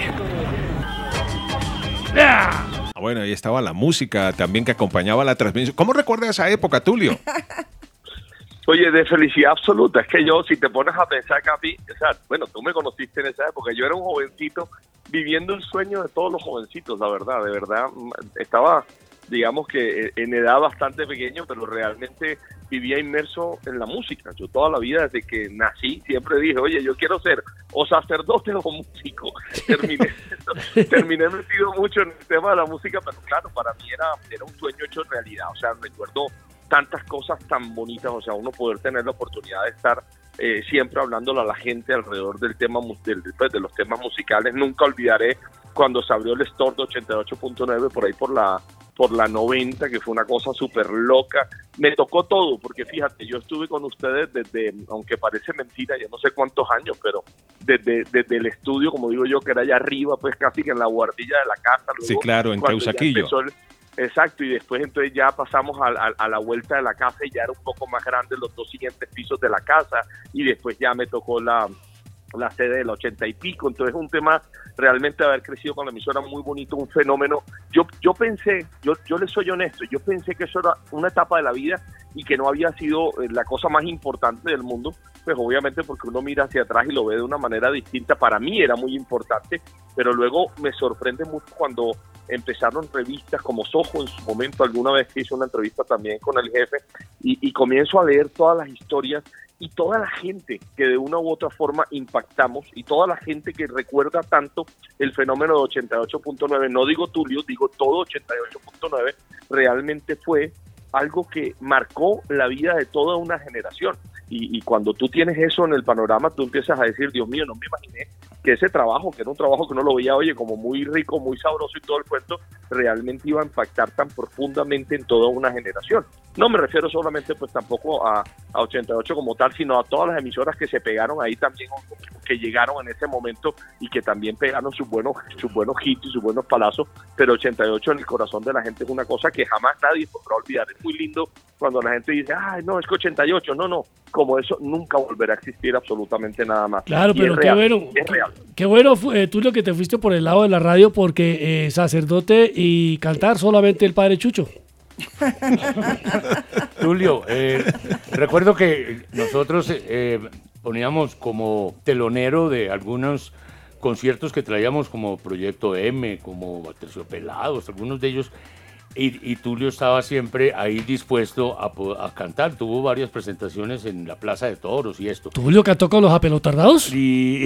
Ah, bueno, ahí estaba la música también que acompañaba la transmisión. ¿Cómo recuerdas esa época, Tulio? Oye, de felicidad absoluta. Es que yo, si te pones a pensar, Capi, o sea, bueno, tú me conociste en esa época. Yo era un jovencito viviendo el sueño de todos los jovencitos, la verdad. De verdad, estaba, digamos que en edad bastante pequeño, pero realmente vivía inmerso en la música. Yo toda la vida, desde que nací, siempre dije, oye, yo quiero ser o sacerdote o músico. Terminé, terminé metido mucho en el tema de la música, pero claro, para mí era, era un sueño hecho realidad. O sea, recuerdo tantas cosas tan bonitas, o sea, uno poder tener la oportunidad de estar eh, siempre hablándole a la gente alrededor del tema del, de los temas musicales. Nunca olvidaré cuando se abrió el store de ochenta y ocho punto nueve por ahí por la por la noventa, que fue una cosa súper loca. Me tocó todo, porque fíjate, yo estuve con ustedes desde, aunque parece mentira, ya no sé cuántos años, pero desde, desde el estudio, como digo yo, que era allá arriba, pues casi que en la guardilla de la casa. Luego, sí, claro, en Causaquillo. Exacto, y después entonces ya pasamos a, a, a la vuelta de la casa y ya era un poco más grande los dos siguientes pisos de la casa, y después ya me tocó la, la sede del ochenta y pico. Entonces un tema realmente haber crecido con la emisora muy bonito, un fenómeno. Yo yo pensé, yo yo les soy honesto, yo pensé que eso era una etapa de la vida y que no había sido la cosa más importante del mundo, pues obviamente porque uno mira hacia atrás y lo ve de una manera distinta. Para mí era muy importante, pero luego me sorprende mucho cuando empezaron revistas como Soho en su momento. Alguna vez hice una entrevista también con el jefe y, y comienzo a leer todas las historias y toda la gente que de una u otra forma impactamos, y toda la gente que recuerda tanto el fenómeno de ochenta y ocho punto nueve, no digo Tulio, digo todo ochenta y ocho punto nueve, realmente fue algo que marcó la vida de toda una generación. Y, y cuando tú tienes eso en el panorama, tú empiezas a decir, Dios mío, no me imaginé que ese trabajo, que era un trabajo que uno lo veía, oye, como muy rico, muy sabroso y todo el cuento, realmente iba a impactar tan profundamente en toda una generación. No me refiero solamente, pues tampoco a, a ochenta y ocho como tal, sino a todas las emisoras que se pegaron ahí también, que llegaron en ese momento y que también pegaron sus buenos, sus buenos hits y sus buenos palazos. Pero ochenta y ocho en el corazón de la gente es una cosa que jamás nadie podrá olvidar. Es muy lindo cuando la gente dice, ay, no, es que ochenta y ocho, no, no, como eso nunca volverá a existir absolutamente nada más. Claro, y pero qué real, bueno, es real. Qué bueno, eh, Tulio, que te fuiste por el lado de la radio, porque eh, sacerdote y cantar solamente el padre Chucho. Tulio, eh, recuerdo que nosotros eh, poníamos como telonero de algunos conciertos que traíamos como Proyecto M, como Terciopelados, algunos de ellos, y, y Tulio estaba siempre ahí dispuesto a, a cantar. Tuvo varias presentaciones en la Plaza de Toros y esto. ¿Tulio cantó con los apelotardados? Y...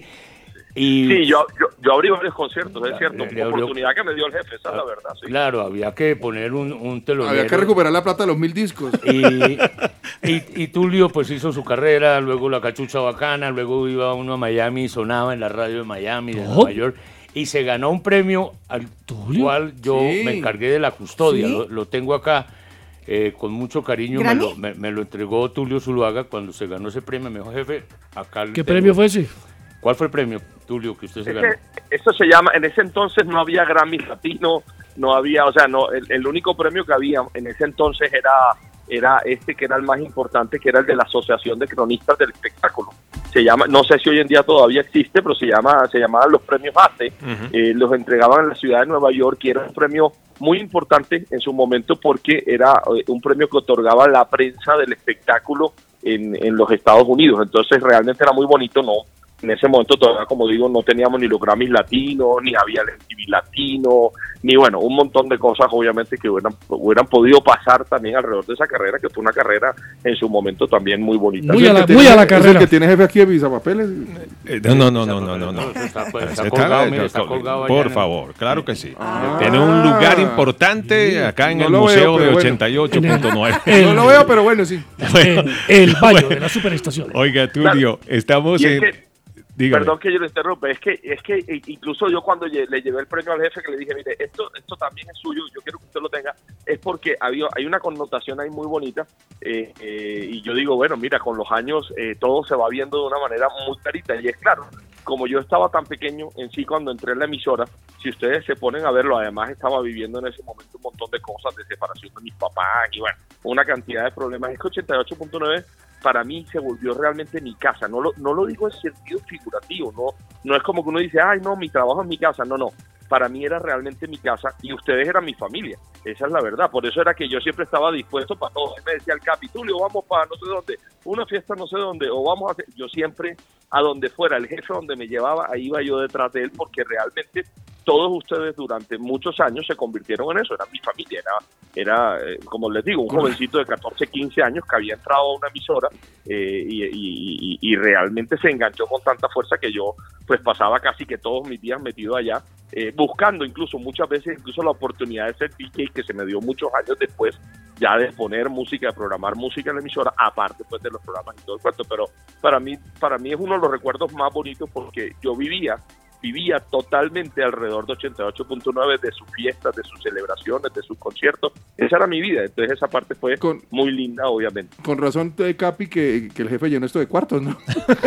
Y sí, yo, yo, yo abrí varios conciertos, es cierto, le abrió- oportunidad que me dio el jefe, esa es la verdad. Sí. Claro, había que poner un, un telonero. Había que recuperar la plata de los mil discos. Y, y, y Tulio pues hizo su carrera, luego la cachucha bacana, luego iba uno a Miami y sonaba en la radio de Miami, de Oh. Nueva York, y se ganó un premio al cual yo Sí. me encargué de la custodia. Sí. Lo, lo tengo acá eh, con mucho cariño, me ¿Grammy? lo, me, me lo entregó Tulio Zuluaga cuando se ganó ese premio. Me dijo, jefe, acá le ¿Qué tengo". premio fue ese? ¿Cuál fue el premio, Tulio, que usted se Es ganó? que eso se llama, en ese entonces no había Grammy Latino, no había, o sea, no, el, el único premio que había en ese entonces era, era este que era el más importante, que era el de la Asociación de Cronistas del Espectáculo. Se llama, no sé si hoy en día todavía existe, pero se llama, se llamaban los premios A C E. Eh, los entregaban en la ciudad de Nueva York, y era un premio muy importante en su momento porque era eh, un premio que otorgaba la prensa del espectáculo en, en los Estados Unidos. Entonces realmente era muy bonito, ¿no? En ese momento todavía, como digo, no teníamos ni los Grammys latinos, ni había el M T V latino, ni bueno, un montón de cosas obviamente que hubieran, hubieran podido pasar también alrededor de esa carrera, que fue una carrera en su momento también muy bonita. Muy a la, ¿Es el que muy a la tiene- ¿Es el carrera. que tiene jefe aquí de Visapapeles? Eh, No, no, no, no, no, no. no. Eso está, pues, está Está- colgado, mire, está- está colgado allá por en el- favor, claro que sí. Ah. Tiene un lugar importante acá en No el lo veo, Museo pero de bueno. ochenta y ocho punto nueve. El- No lo veo, pero bueno, sí. El, el baño de la superestación. Oiga, Tulio, estamos Y es en... que- Dígame. Perdón que yo lo interrumpa, es que es que eh, incluso yo cuando lle- le llevé el premio al jefe, que le dije, mire, esto esto también es suyo, yo quiero que usted lo tenga, es porque había, hay una connotación ahí muy bonita, eh, eh, y yo digo, bueno, mira, con los años eh, todo se va viendo de una manera muy clarita, y es claro, como yo estaba tan pequeño en sí cuando entré en la emisora, si ustedes se ponen a verlo, además estaba viviendo en ese momento un montón de cosas, de separación de mis papás, y bueno, una cantidad de problemas. Es que ochenta y ocho punto nueve para mí se volvió realmente mi casa. No lo, no lo digo en sentido figurativo, no, no es como que uno dice, ay no, mi trabajo es mi casa, no, no. Para mí era realmente mi casa y ustedes eran mi familia, esa es la verdad. Por eso era que yo siempre estaba dispuesto para todo. Él me decía el Capi, Tulio, vamos para no sé dónde, una fiesta no sé dónde, o vamos a hacer, yo siempre a donde fuera, el jefe donde me llevaba, ahí iba yo detrás de él, porque realmente todos ustedes durante muchos años se convirtieron en eso, era mi familia, era, era eh, como les digo, un jovencito de catorce, quince años que había entrado a una emisora eh, y, y, y, y realmente se enganchó con tanta fuerza que yo pues pasaba casi que todos mis días metido allá, eh, buscando incluso muchas veces incluso la oportunidad de ser D J, que se me dio muchos años después ya de poner música, de programar música en la emisora, aparte pues de los programas y todo el cuento. Pero para mí, para mí es uno de los recuerdos más bonitos, porque yo vivía vivía totalmente alrededor de ochenta y ocho punto nueve, de sus fiestas, de sus celebraciones, de sus conciertos. Esa era mi vida, entonces esa parte fue Con- muy linda, obviamente. Con razón, eh, Capi, que, que el jefe llenó esto de cuartos, ¿no?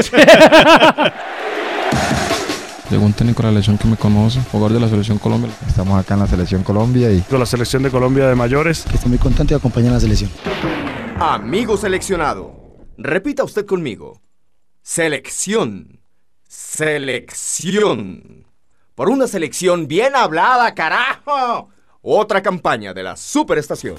Llegó un técnico de la selección que me conoce, jugador de la selección Colombia. Estamos acá en la selección Colombia y Con la selección de Colombia de mayores. estoy muy contento de acompañar a la selección. Amigo seleccionado, repita usted conmigo. Selección. Selección. Por una selección bien hablada, carajo. Otra campaña de la Superestación.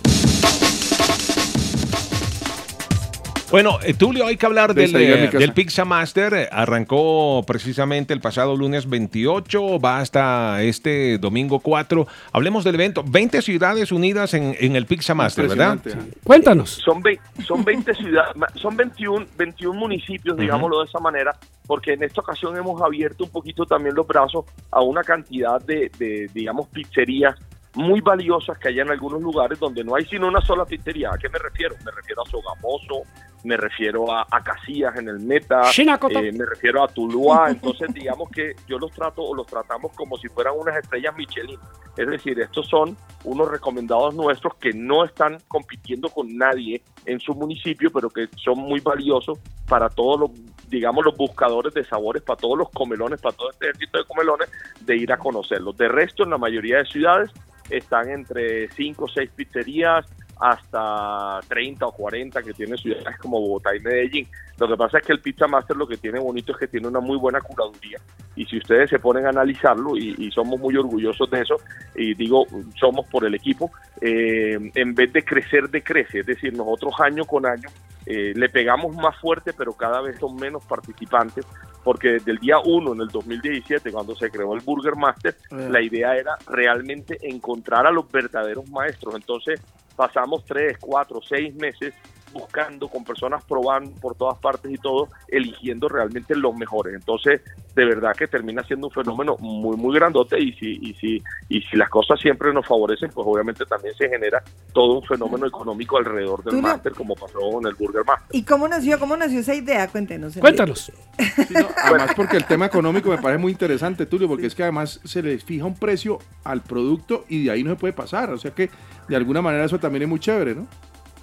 Bueno, eh, Tulio, hay que hablar del, Desayuno en mi eh, casa. del Pizza Master. Eh, Arrancó precisamente el pasado lunes veintiocho, va hasta este domingo cuatro. Hablemos del evento. veinte ciudades unidas en, en el Pizza Master, ¿verdad? Impresionante. Cuéntanos. Son, ve- son veinte ciudades, ma- son veintiún, veintiún municipios, digámoslo de esa manera, porque en esta ocasión hemos abierto un poquito también los brazos a una cantidad de, de digamos, pizzerías muy valiosas que hay en algunos lugares donde no hay sino una sola pizzería. ¿A qué me refiero? Me refiero a Sogamoso, me refiero a, a Casillas en el Meta, Chinacota. eh, me refiero a Tuluá. Entonces, digamos que yo los trato o los tratamos como si fueran unas estrellas Michelin. Es decir, estos son unos recomendados nuestros que no están compitiendo con nadie en su municipio, pero que son muy valiosos para todos los, digamos, los buscadores de sabores, para todos los comelones, para todo este ejército de comelones, de ir a conocerlos. De resto, en la mayoría de ciudades están entre cinco o seis pizzerías hasta treinta o cuarenta que tienen ciudades como Bogotá y Medellín. Lo que pasa es que el Pizza Master lo que tiene bonito es que tiene una muy buena curaduría, y si ustedes se ponen a analizarlo, y, y somos muy orgullosos de eso, y digo, somos por el equipo, eh, en vez de crecer, decrece, es decir, nosotros año con año eh, le pegamos más fuerte, pero cada vez son menos participantes, porque desde el día uno, en el dos mil diecisiete, cuando se creó el Burger Master, Eh. la idea era realmente encontrar a los verdaderos maestros. Entonces pasamos tres, cuatro, seis meses buscando, con personas probando por todas partes y todo, eligiendo realmente los mejores. Entonces, de verdad que termina siendo un fenómeno muy, muy grandote, y si, y si, y si las cosas siempre nos favorecen, pues obviamente también se genera todo un fenómeno económico alrededor del Tulio. Master, como pasó con el Burger Master. ¿Y cómo nació, cómo nació esa idea? Cuéntenos. Cuéntanos. Además, porque el tema económico me parece muy interesante, Tulio, porque es que además se le fija un precio al producto y de ahí no se puede pasar. O sea que de alguna manera eso también es muy chévere, ¿no?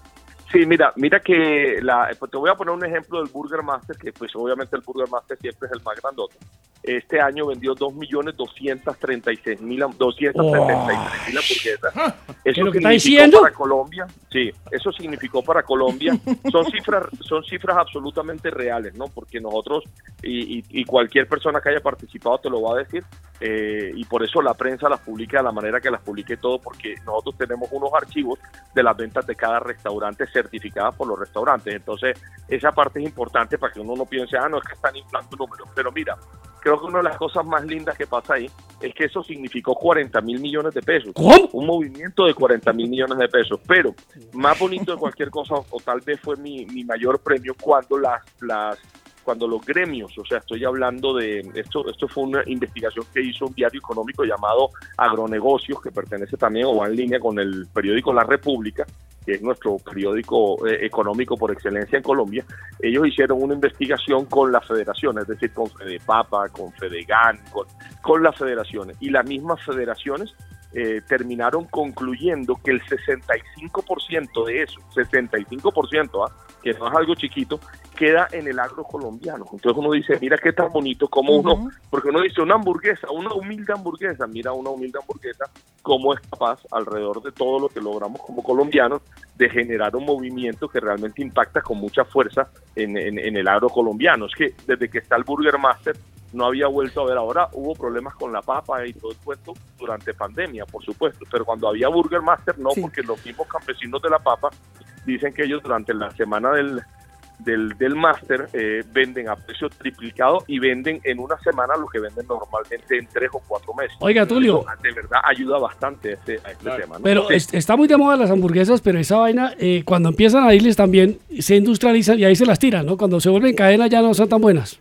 Sí, mira, mira que la, pues te voy a poner un ejemplo del Burger Master, que pues obviamente el Burger Master siempre es el más grandote. Este año vendió dos millones doscientos treinta y seis mil doscientos setenta y tres mil hamburguesas. ¿Qué es Eso lo que está significó diciendo? para Colombia, sí, eso significó para Colombia, son cifras, son cifras absolutamente reales, ¿no? Porque nosotros, y, y, y cualquier persona que haya participado te lo va a decir, eh, y por eso la prensa las publica de la manera que las publique todo, porque nosotros tenemos unos archivos de las ventas de cada restaurante certificadas por los restaurantes. Entonces, esa parte es importante para que uno no piense, ah, no, es que están inflando números. Pero mira, creo que una de las cosas más lindas que pasa ahí es que eso significó cuarenta mil millones de pesos. ¿Cómo? Un movimiento de cuarenta mil millones de pesos. Pero más bonito de cualquier cosa, o tal vez fue mi, mi mayor premio, cuando las, las cuando los gremios, o sea, estoy hablando de, esto esto fue una investigación que hizo un diario económico llamado Agronegocios, que pertenece también o va en línea con el periódico La República, que es nuestro periódico eh, económico por excelencia en Colombia. Ellos hicieron una investigación con las federaciones, es decir, con Fedepapa, con Fedegan, con, con las federaciones, y las mismas federaciones eh, terminaron concluyendo que el sesenta y cinco por ciento de eso, sesenta y cinco por ciento, ¿ah? que no es algo chiquito, queda en el agro colombiano. Entonces uno dice, mira qué tan bonito, como uno, uh-huh. porque uno dice una hamburguesa, una humilde hamburguesa, mira una humilde hamburguesa, cómo es capaz, alrededor de todo lo que logramos como colombianos, de generar un movimiento que realmente impacta con mucha fuerza en, en, en el agro colombiano. Es que desde que está el Burger Master, no había vuelto a ver. Ahora hubo problemas con la papa y todo el cuento durante pandemia, por supuesto, pero cuando había Burger Master no, sí. porque los mismos campesinos de la papa dicen que ellos durante la semana del del, del máster eh, venden a precio triplicado y venden en una semana lo que venden normalmente en tres o cuatro meses. Oiga, Tulio. Eso, de verdad ayuda bastante a este, a este claro. tema, ¿no? Pero sí. es, está muy de moda las hamburguesas, pero esa vaina, eh, cuando empiezan a irles también, se industrializan y ahí se las tiran, ¿no? Cuando se vuelven cadena ya no son tan buenas.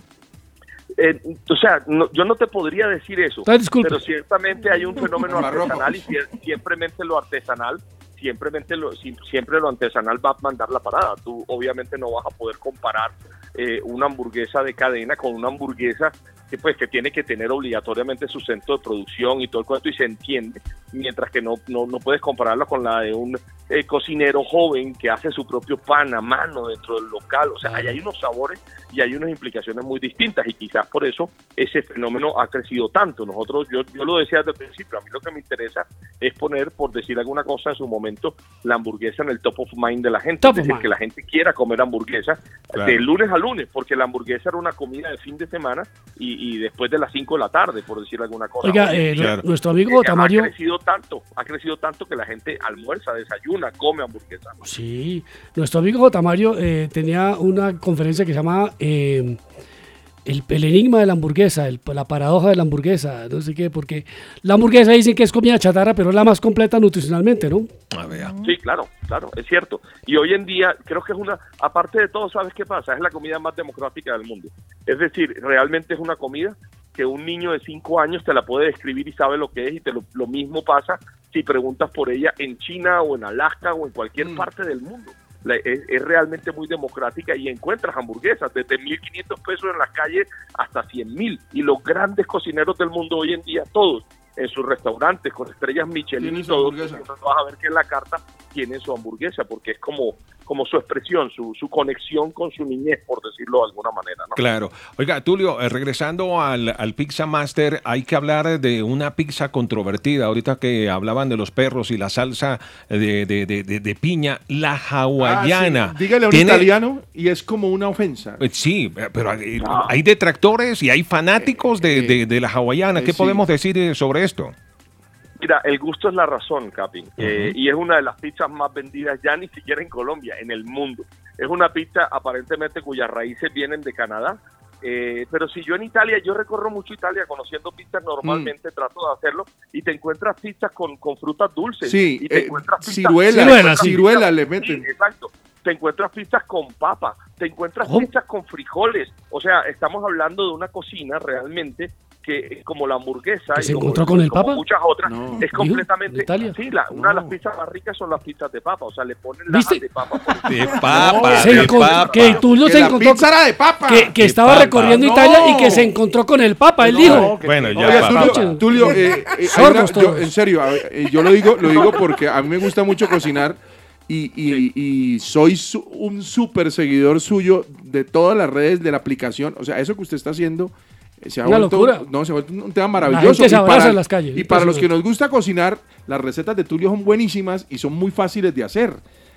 Eh, o sea, no, yo no te podría decir eso, Entonces, pero ciertamente hay un fenómeno artesanal y simplemente lo artesanal Siempre lo, siempre lo artesanal va a mandar la parada. Tú obviamente no vas a poder comparar eh, una hamburguesa de cadena con una hamburguesa que pues que tiene que tener obligatoriamente su centro de producción y todo el cuento, y se entiende, mientras que no, no, no puedes compararla con la de un eh, cocinero joven que hace su propio pan a mano dentro del local. O sea, ahí hay unos sabores y hay unas implicaciones muy distintas, y quizás por eso ese fenómeno ha crecido tanto. Nosotros, yo, yo lo decía desde el principio, a mí lo que me interesa es poner, por decir alguna cosa en su momento, la hamburguesa en el top of mind de la gente, top es decir, que la gente quiera comer hamburguesa claro. de lunes a lunes, porque la hamburguesa era una comida de fin de semana y, y después de las cinco de la tarde, por decir alguna cosa. Oiga, eh, claro. nuestro amigo Tamayo... Ha crecido tanto, ha crecido tanto que la gente almuerza, desayuna, come hamburguesa. Sí, nuestro amigo Tamayo eh, tenía una conferencia que se llama... Eh, El, el enigma de la hamburguesa, el, la paradoja de la hamburguesa, no sé qué, porque la hamburguesa dicen que es comida chatarra, pero es la más completa nutricionalmente, ¿no? A ver. Sí, claro, claro, es cierto. Y hoy en día creo que es una, aparte de todo, ¿sabes qué pasa? Es la comida más democrática del mundo. Es decir, realmente es una comida que un niño de cinco años te la puede describir y sabe lo que es, y te lo, lo mismo pasa si preguntas por ella en China o en Alaska o en cualquier mm. parte del mundo. La, es, es realmente muy democrática, y encuentras hamburguesas desde mil quinientos pesos en las calles hasta cien mil, y los grandes cocineros del mundo hoy en día, todos en sus restaurantes con estrellas Michelin y todo, vas a ver que en la carta tienen su hamburguesa, porque es como, como su expresión, su, su conexión con su niñez, por decirlo de alguna manera, ¿no? Claro. Oiga, Tulio, eh, regresando al, al Pizza Master, hay que hablar de una pizza controvertida. Ahorita que hablaban de los perros y la salsa de, de, de, de, de piña, la hawaiana. Ah, sí. Dígale a un ¿Tiene... italiano y es como una ofensa. Eh, sí, pero hay, ah. hay detractores y hay fanáticos de, de, de la hawaiana. ¿Qué eh, podemos sí. decir sobre esto? Mira, el gusto es la razón, Capi, uh-huh. eh, y es una de las pizzas más vendidas ya ni siquiera en Colombia, en el mundo. es una pizza aparentemente cuyas raíces vienen de Canadá. Eh, pero si yo en Italia, yo recorro mucho Italia conociendo pizzas normalmente, mm. trato de hacerlo, y te encuentras pizzas con, con frutas dulces. Sí, y te eh, encuentras pizzas, ciruelas, ciruelas, ciruelas le meten. Sí, exacto. Te encuentras pizzas con papa, te encuentras oh. pizzas con frijoles. O sea, estamos hablando de una cocina realmente que, como la hamburguesa ¿Que se y como, encontró con el como papa? muchas otras, no. es completamente... ¿Italia? Sí, la, una no. de las pizzas más ricas son las pizzas de papa. O sea, le ponen lajas de papa. Por de papa, se de encont- papa. Que Tulio que se la encontró... pizza era de papa. Que, que De estaba papa. recorriendo No. Italia y que se encontró con el papa, él No, dijo. que- Bueno, ya, Oiga, papá. Tulio, Tulio, eh, eh, hay Sordos una- yo, todos. en serio, a ver, eh, yo lo digo, lo digo porque a mí me gusta mucho cocinar y, y, y soy su- un súper seguidor suyo de todas las redes de la aplicación. O sea, eso que usted está haciendo eh, se ha Una vuelto, locura. no, se ha vuelto un tema La maravilloso. gente se Y abraza para- en las calles. Y para los que Impresionante. nos gusta cocinar, las recetas de Tulio son buenísimas y son muy fáciles de hacer.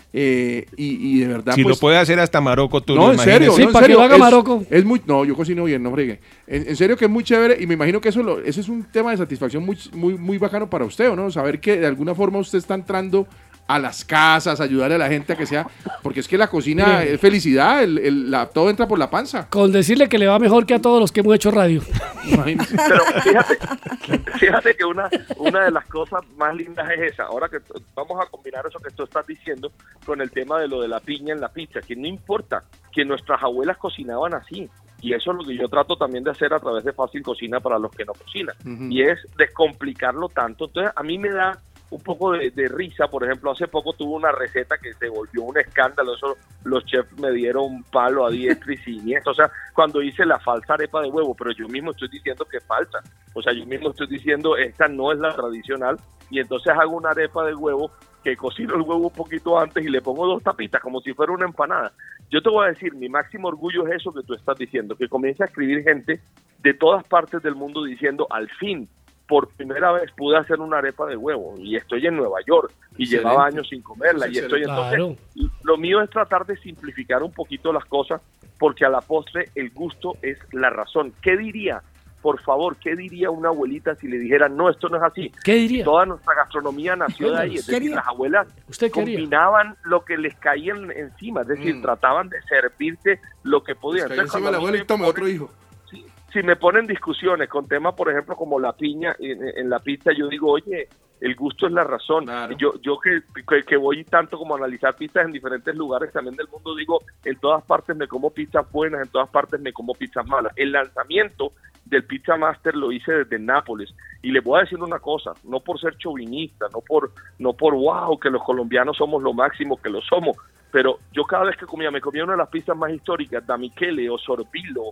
Eh, y, y de verdad, Si pues, lo puede hacer hasta Marocco, tú no, lo en serio, imagínese. no, en para que serio, lo haga es- Marocco. Es muy, no, yo cocino bien, no fregue. En, en serio que es muy chévere y me imagino que eso, lo, eso es un tema de satisfacción muy, muy, muy bacano para usted, ¿o no? Saber que de alguna forma usted está entrando a las casas, ayudarle a la gente a que sea, porque es que la cocina Mire. es felicidad, el, el- la, todo entra por la panza. Con decirle que le va mejor que a todos los que hemos hecho radio. Imagínese. Pero fíjate, fíjate que una, una de las cosas más lindas es esa. Ahora que t- vamos a combinar eso que tú estás diciendo con el tema de lo de la piña en la pizza, que no importa, que nuestras abuelas cocinaban así. Y eso es lo que yo trato también de hacer a través de Fácil Cocina para los que no cocinan. Ujú. Y es descomplicarlo tanto. Entonces, a mí me da un poco de, de risa. Por ejemplo, hace poco tuve una receta que se volvió un escándalo. Eso, los chefs me dieron un palo a diestra y siniestra. O sea, cuando hice la falsa arepa de huevo, pero yo mismo estoy diciendo que es falsa. O sea, yo mismo estoy diciendo esta no es la tradicional. Y entonces hago una arepa de huevo que cocino el huevo un poquito antes y le pongo dos tapitas como si fuera una empanada. Yo te voy a decir, mi máximo orgullo es eso que tú estás diciendo, que comience a escribir gente de todas partes del mundo diciendo, al fin, por primera vez pude hacer una arepa de huevo y estoy en Nueva York y Excelente. llevaba años sin comerla y estoy entonces, Claro. lo mío es tratar de simplificar un poquito las cosas porque a la postre el gusto es la razón. ¿Qué diría? Por favor, ¿qué diría una abuelita si le dijera, no, esto no es así? ¿Qué diría? Toda nuestra gastronomía nació de ahí, es ¿Qué decir, haría? las abuelas ¿Usted qué haría? combinaban lo que les caía en- encima, es decir, Mm. trataban de servirte lo que podían. Cayó Entonces, encima de la cuando a abuela mí y tome me otro ponen- hijo. si, si me ponen discusiones con temas, por ejemplo, como la piña en, en la pizza, yo digo, oye, el gusto es la razón. Claro. Yo yo que, que, que voy tanto como a analizar pizzas en diferentes lugares también del mundo, digo, en todas partes me como pizzas buenas, en todas partes me como pizzas malas. El lanzamiento del Pizza Master lo hice desde Nápoles y les voy a decir una cosa, no por ser chauvinista, no por no por wow, que los colombianos somos lo máximo, que lo somos, pero yo cada vez que comía, me comía una de las pizzas más históricas, Da Michele o Sorbillo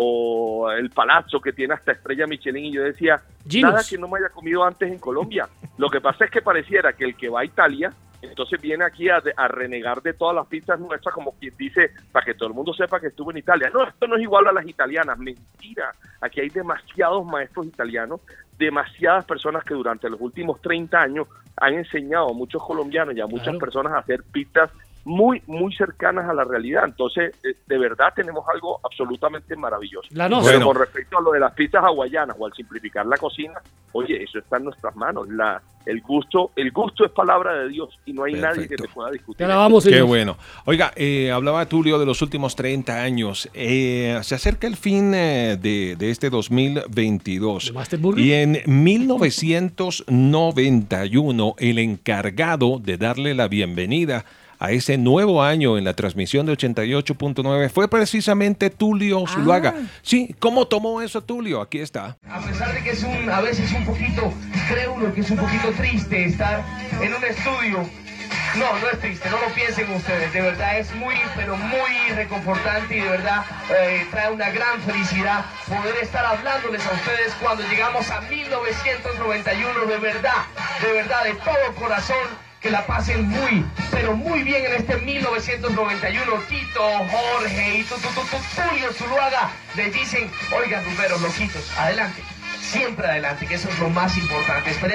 o el Palazzo que tiene hasta estrella Michelin, y yo decía, Ginos. nada que no me haya comido antes en Colombia. Lo que pasa es que pareciera que el que va a Italia, entonces viene aquí a, a renegar de todas las pizzas nuestras, como quien dice, para que todo el mundo sepa que estuvo en Italia. No, esto no es igual a las italianas, mentira. Aquí hay demasiados maestros italianos, demasiadas personas que durante los últimos treinta años han enseñado a muchos colombianos y a muchas Claro. personas a hacer pizzas muy, muy cercanas a la realidad. Entonces, eh, de verdad tenemos algo absolutamente maravilloso. La noche. Pero Bueno. con respecto a lo de las pizzas hawaianas o al simplificar la cocina, oye, eso está en nuestras manos. La, el gusto, el gusto es palabra de Dios y no hay nadie que Perfecto. te pueda discutir. Te la vamos, Qué señor. bueno. Oiga, eh, hablaba Tulio de los últimos treinta años. Eh, se acerca el fin eh, de, de este dos mil veintidós. ¿De Master Burger? Y en mil novecientos noventa y uno, el encargado de darle la bienvenida a ese nuevo año en la transmisión de ochenta y ocho punto nueve fue precisamente Tulio Zuluaga. Sí, ¿cómo tomó eso Tulio? Aquí está. A pesar de que es un, a veces un poquito, creo uno que es un poquito triste estar en un estudio. No, no es triste, no lo piensen ustedes, de verdad es muy, pero muy reconfortante y de verdad eh, trae una gran felicidad poder estar hablándoles a ustedes cuando llegamos a mil novecientos noventa y uno, de verdad, de verdad, de todo corazón. Que la pasen muy, pero muy bien en este mil novecientos noventa y uno. Tito, Jorge y tu, tu, tu, tu, Tulio Zuluaga les dicen, oigan, rumberos, loquitos, adelante, siempre adelante, que eso es lo más importante. Esperemos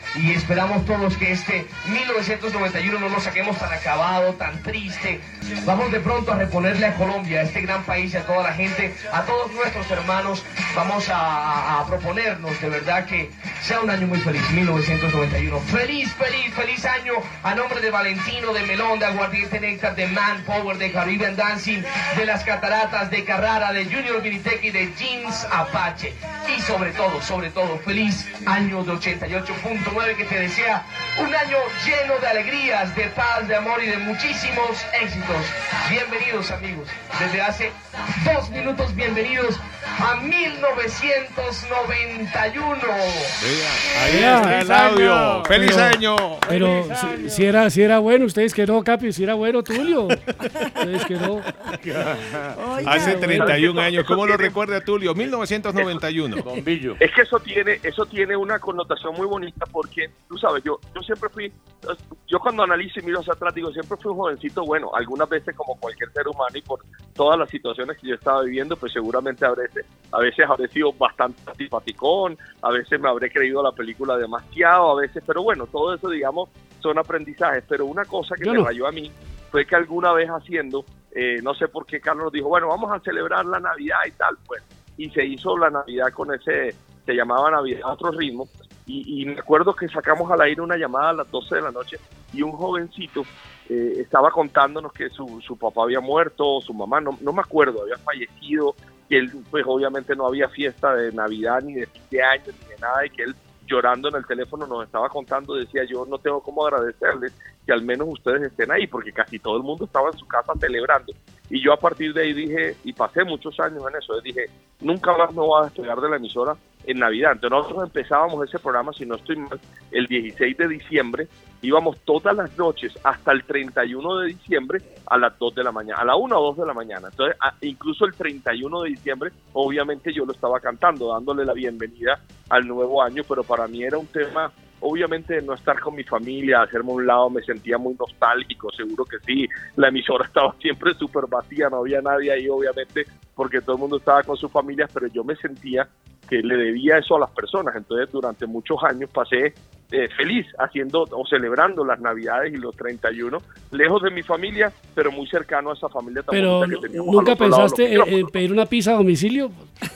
y esperamos todos que este mil novecientos noventa y uno no lo saquemos tan acabado, tan triste. Vamos de pronto a reponerle a Colombia, a este gran país, a toda la gente, a todos nuestros hermanos. Vamos a, a proponernos de verdad que sea un año muy feliz, mil novecientos noventa y uno. Feliz, feliz, feliz año a nombre de Valentino, de Melón, de Aguardiente Néctar, de Manpower, de Caribbean Dancing, de Las Cataratas, de Carrara, de Junior Vinitec, de Jeans Apache. Y sobre todo, sobre todo, feliz año de ochenta y ocho punto nueve, que te desea un año lleno de alegrías, de paz, de amor y de muchísimos éxitos. Bienvenidos, amigos. Desde hace dos minutos, bienvenidos a mil novecientos noventa y uno. Ahí está el audio. ¡Feliz Pero- año! Pero si, si era, si era bueno, ustedes que no, Capi, si era bueno, Tulio. Ustedes que no. Hace treinta y un años. ¿Cómo lo recuerda Tulio? mil novecientos noventa y uno. Bombillo. Es que eso tiene, eso tiene una connotación muy bonita porque, tú sabes, yo, yo siempre fui, yo cuando analizo y miro hacia atrás, digo, siempre fui un jovencito, bueno, algunas veces como cualquier ser humano y por todas las situaciones que yo estaba viviendo, pues seguramente a veces, a veces habré sido bastante simpaticón, a veces me habré creído la película demasiado, a veces, pero bueno, todo eso, digamos, son aprendizajes. Pero una cosa que Yo me no. rayó a mí fue que alguna vez haciendo, eh, no sé por qué Carlos dijo, bueno, vamos a celebrar la Navidad y tal, pues, y se hizo la Navidad con ese, se llamaba Navidad a otro ritmo, y, y me acuerdo que sacamos al aire una llamada a las doce de la noche y un jovencito eh, estaba contándonos que su, su papá había muerto, su mamá, no, no me acuerdo, había fallecido, que él, pues obviamente no había fiesta de Navidad ni de fin de año ni de nada, y que él llorando en el teléfono nos estaba contando, decía, yo no tengo cómo agradecerles que al menos ustedes estén ahí, porque casi todo el mundo estaba en su casa celebrando. Y yo a partir de ahí dije, y pasé muchos años en eso, dije, nunca más me voy a despegar de la emisora en Navidad. Entonces nosotros empezábamos ese programa, si no estoy mal, el dieciséis de diciembre, íbamos todas las noches hasta el treinta y uno de diciembre a las dos de la mañana, a la una o dos de la mañana. Entonces, a, incluso el treinta y uno de diciembre, obviamente yo lo estaba cantando, dándole la bienvenida al nuevo año, pero para mí era un tema, obviamente, de no estar con mi familia, hacerme a un lado, me sentía muy nostálgico, seguro que sí. La emisora estaba siempre súper vacía, no había nadie ahí, obviamente, porque todo el mundo estaba con sus familias, pero yo me sentía que le debía eso a las personas. Entonces, durante muchos años pasé eh, feliz haciendo o celebrando las Navidades y los treinta y uno, lejos de mi familia, pero muy cercano a esa familia tan Pero bonita que teníamos ¿nunca al otro lado de los pensaste en, micrófonos. en pedir una pizza a domicilio?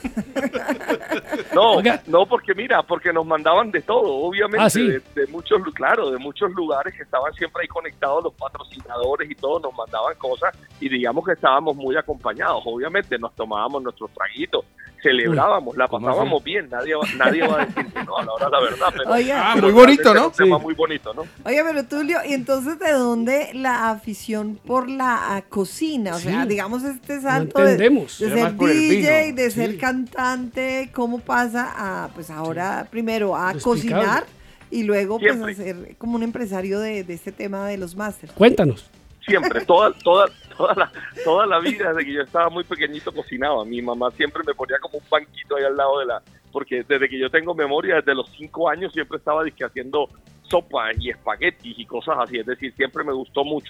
No, no, porque mira, porque nos mandaban de todo, obviamente, Ah, ¿sí? de, de muchos, lu- claro, de muchos lugares que estaban siempre ahí conectados, los patrocinadores y todo, nos mandaban cosas y digamos que estábamos muy acompañados, obviamente, nos tomábamos nuestros traguitos, celebrábamos, la ¿Cómo pasábamos bien, nadie, va- nadie va a decir que no, a la hora de la verdad, pero, Oye. Ah, pero muy bonito, realmente ¿no? era un tema Sí. muy bonito, ¿no? Oye, pero Tulio, ¿y entonces de dónde la afición por la ah, cocina? O sea, Sí. digamos este No salto de, entendemos. de Era ser más por el D J, vino. de ser Sí. cantante, ¿cómo pasa a, pues ahora, primero a Inexplicable. cocinar y luego pues Siempre. a ser como un empresario de, de este tema de los másters? Cuéntanos. Siempre, toda, toda, toda la, toda la vida, desde que yo estaba muy pequeñito cocinaba. Mi mamá siempre me ponía como un banquito ahí al lado de la, porque desde que yo tengo memoria, desde los cinco años siempre estaba disque haciendo sopas y espaguetis y cosas así, es decir, siempre me gustó mucho.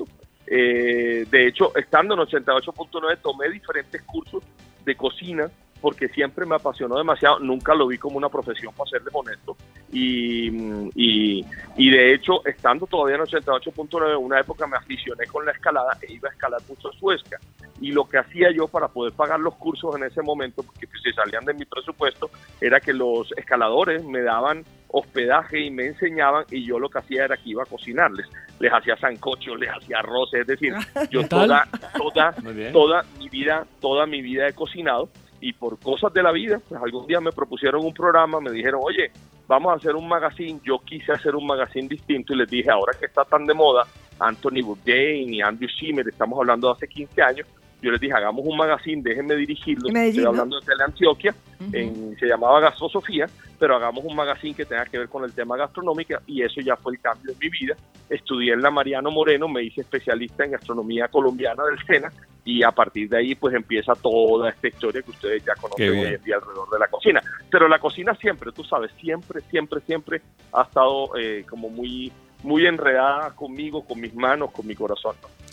Eh, de hecho, estando en ochenta y ocho punto nueve tomé diferentes cursos de cocina porque siempre me apasionó demasiado, nunca lo vi como una profesión, para serles honesto, y, y, y de hecho, estando todavía en ochenta y ocho punto nueve, una época me aficioné con la escalada e iba a escalar mucho Suezca, y lo que hacía yo para poder pagar los cursos en ese momento, porque pues, si salían de mi presupuesto, era que los escaladores me daban hospedaje y me enseñaban, y yo lo que hacía era que iba a cocinarles, les hacía sancocho, les hacía arroz, es decir, yo ¿Qué tal? toda, toda, Muy bien. toda mi vida, toda mi vida he cocinado, y por cosas de la vida, pues algún día me propusieron un programa, me dijeron, oye, vamos a hacer un magazine. Yo quise hacer un magazine distinto y les dije, ahora que está tan de moda Anthony Bourdain y Andrew Schimmer, estamos hablando de hace quince años, yo les dije, hagamos un magazine, déjenme dirigirlo, En Medellín, estoy ¿no? hablando de Teleantioquia, Ujú. en- se llamaba Gastrosofía, pero hagamos un magazine que tenga que ver con el tema gastronómico, y eso ya fue el cambio en mi vida. Estudié en la Mariano Moreno, me hice especialista en gastronomía colombiana del SENA, y a partir de ahí pues empieza toda esta historia que ustedes ya Qué conocen bien. hoy en día alrededor de la cocina. Pero la cocina siempre, tú sabes, siempre, siempre, siempre ha estado eh, como muy, muy enredada conmigo, con mis manos, con mi corazón, ¿no?